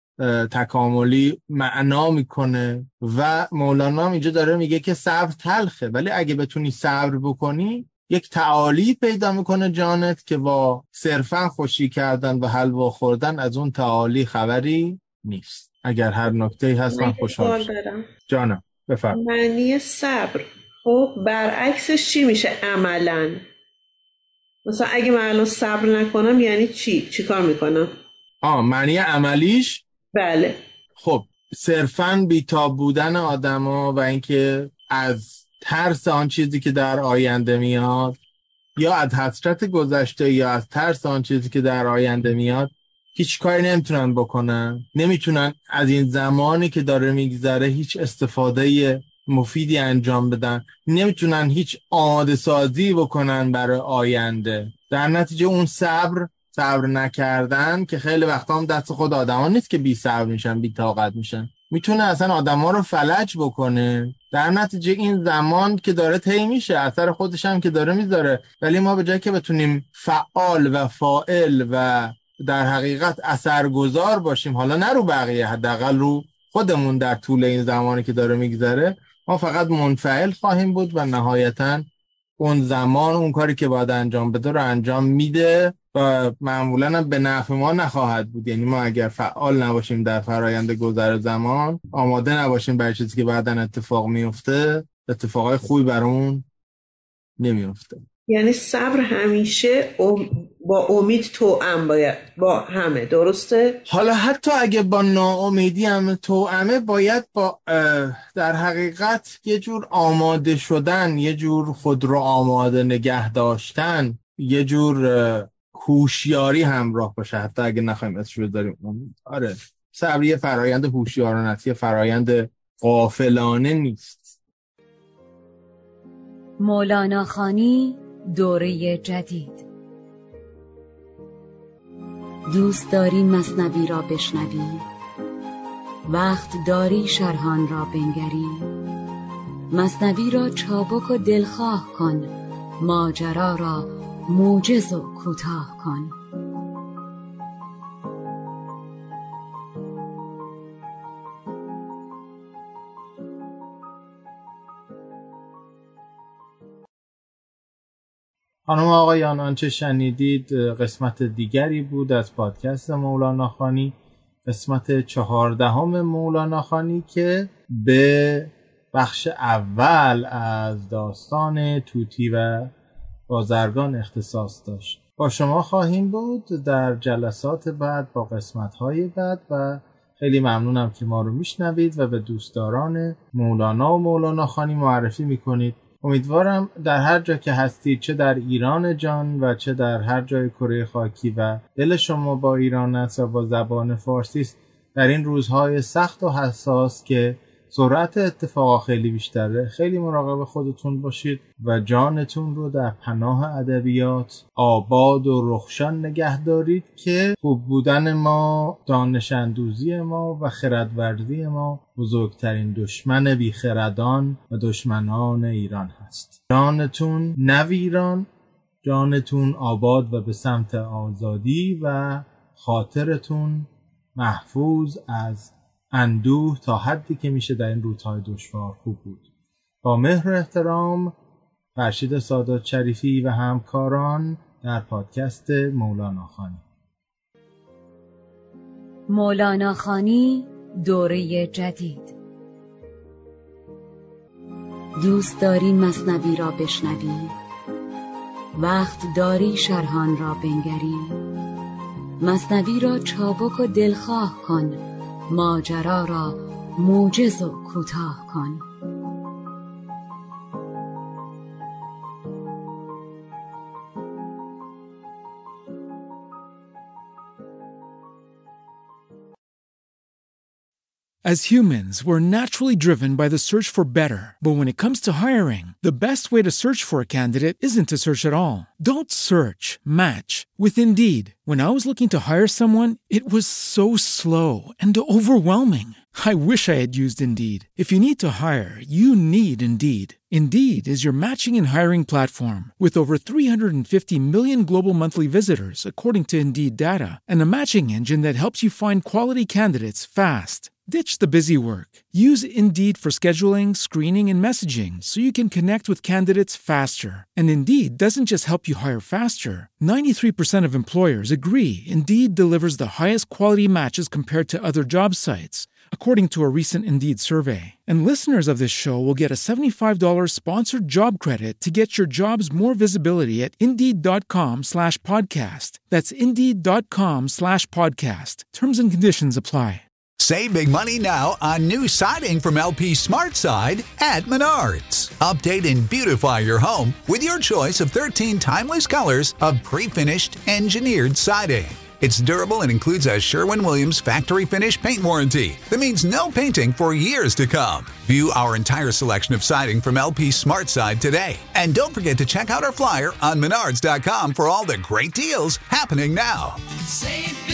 تکاملی معنا میکنه. و مولانا اینجا داره میگه که صبر تلخه، ولی اگه بتونی صبر بکنی یک تعالی پیدا میکنه جانت که با صرفا خوشی کردن و حلوا خوردن از اون تعالی خبری نیست. اگر هر نکته‌ای هست من خوشحال شدم. جانم بفرم. معنی صبر خب برعکسش چی میشه عملاً؟ مثلا اگه من الان صبر نکنم یعنی چی کار میکنم؟ معنی عملیش؟ بله. خب صرفاً بیتاب بودن آدما و اینکه از ترس آن چیزی که در آینده میاد یا از حسرت گذشته یا از ترس آن چیزی که در آینده میاد هیچ کاری نمیتونن بکنن، نمیتونن از این زمانی که داره میگذره هیچ استفاده مفیدی انجام بدن، نمیتونن هیچ آماده سازی بکنن برای آینده. در نتیجه اون صبر صبر نکردن که خیلی وقتا هم دست خود آدما نیست که بی صبر میشن، بی طاقت میشن، میتونه اصلا آدما رو فلج بکنه. در نتیجه این زمان که داره طی میشه، اثر خودش هم که داره میذاره، ولی ما به جای که بتونیم فعال و فاعل و در حقیقت اثرگذار باشیم، حالا نه رو بقیه، حداقل رو خودمون در طول این زمانی که داره میگذره، ما فقط منفعل خواهیم بود و نهایتاً اون زمان اون کاری که باید انجام بده رو انجام میده و معمولاً به نفع ما نخواهد بود. یعنی ما اگر فعال نباشیم در فرایند گذر زمان، آماده نباشیم برای چیزی که بعداً اتفاق میفته، اتفاقای خوبی برامون نمیفته. یعنی صبر همیشه با امید توأم باید با همه، درسته؟ حالا حتی اگه با ناامیدی هم توأمه، باید با در حقیقت یه جور آماده شدن، یه جور خود رو آماده نگه داشتن، یه جور هوشیاری همراه باشه، حتی اگه نخوایم اسمش بذاریم. آره، صبر یه فرایند هوشیارانه، یه فرایند غافلانه نیست. مولانا خانی دوره جدید. دوست داری مثنوی را بشنوی؟ وقت داری شرحان را بنگری؟ مثنوی را چابک و دلخواه کن، ماجرا را موجز و کوتاه کن. خانم آقایان، آنچه شنیدید قسمت دیگری بود از پادکست مولانا خانی، قسمت 14 مولانا خانی که به بخش اول از داستان طوطی و بازرگان اختصاص داشت. با شما خواهیم بود در جلسات بعد با قسمت‌های بعد و خیلی ممنونم که ما رو میشنوید و به دوستداران مولانا و مولانا خانی معرفی میکنید. امیدوارم در هر جا که هستید، چه در ایران جان و چه در هر جای کره خاکی و دل شما با ایران است و با زبان فارسی است، در این روزهای سخت و حساس که سرعت اتفاقا خیلی بیشتره، خیلی مراقب خودتون باشید و جانتون رو در پناه ادبیات آباد و رخشان نگه دارید که خوب بودن ما، دانش اندوزی ما و خردورزی ما بزرگترین دشمن بیخردان و دشمنان ایران هست. جانتون نویران، جانتون آباد و به سمت آزادی و خاطرتون محفوظ از اندوه تا حدی که میشه در این روزهای دشوار خوب بود. با مهر و احترام، فرشید سادات شریفی و همکاران در پادکست مولانا خانی. مولانا خانی دوره جدید. دوست داری مثنوی را بشنوی؟ وقت داری شرحان را بنگری؟ مثنوی را چابک و دلخواه کن، ماجرا را موجز و کوتاه کن. As humans, we're naturally driven by the search for better. But when it comes to hiring, the best way to search for a candidate isn't to search at all. Don't search, match with Indeed. When I was looking to hire someone, it was so slow and overwhelming. I wish I had used Indeed. If you need to hire, you need Indeed. Indeed is your matching and hiring platform with over 350 million global monthly visitors, according to Indeed data, and a matching engine that helps you find quality candidates fast. Ditch the busy work. Use Indeed for scheduling, screening, and messaging so you can connect with candidates faster. And Indeed doesn't just help you hire faster. 93% of employers agree Indeed delivers the highest quality matches compared to other job sites, according to a recent Indeed survey. And listeners of this show will get a $75 sponsored job credit to get your jobs more visibility at Indeed.com/podcast. That's Indeed.com/podcast. Terms and conditions apply. Save big money now on new siding from LP SmartSide at Menards. Update and beautify your home with your choice of 13 timeless colors of pre-finished engineered siding. It's durable and includes a Sherwin-Williams factory finish paint warranty that means no painting for years to come. View our entire selection of siding from LP SmartSide today. And don't forget to check out our flyer on Menards.com for all the great deals happening now. Save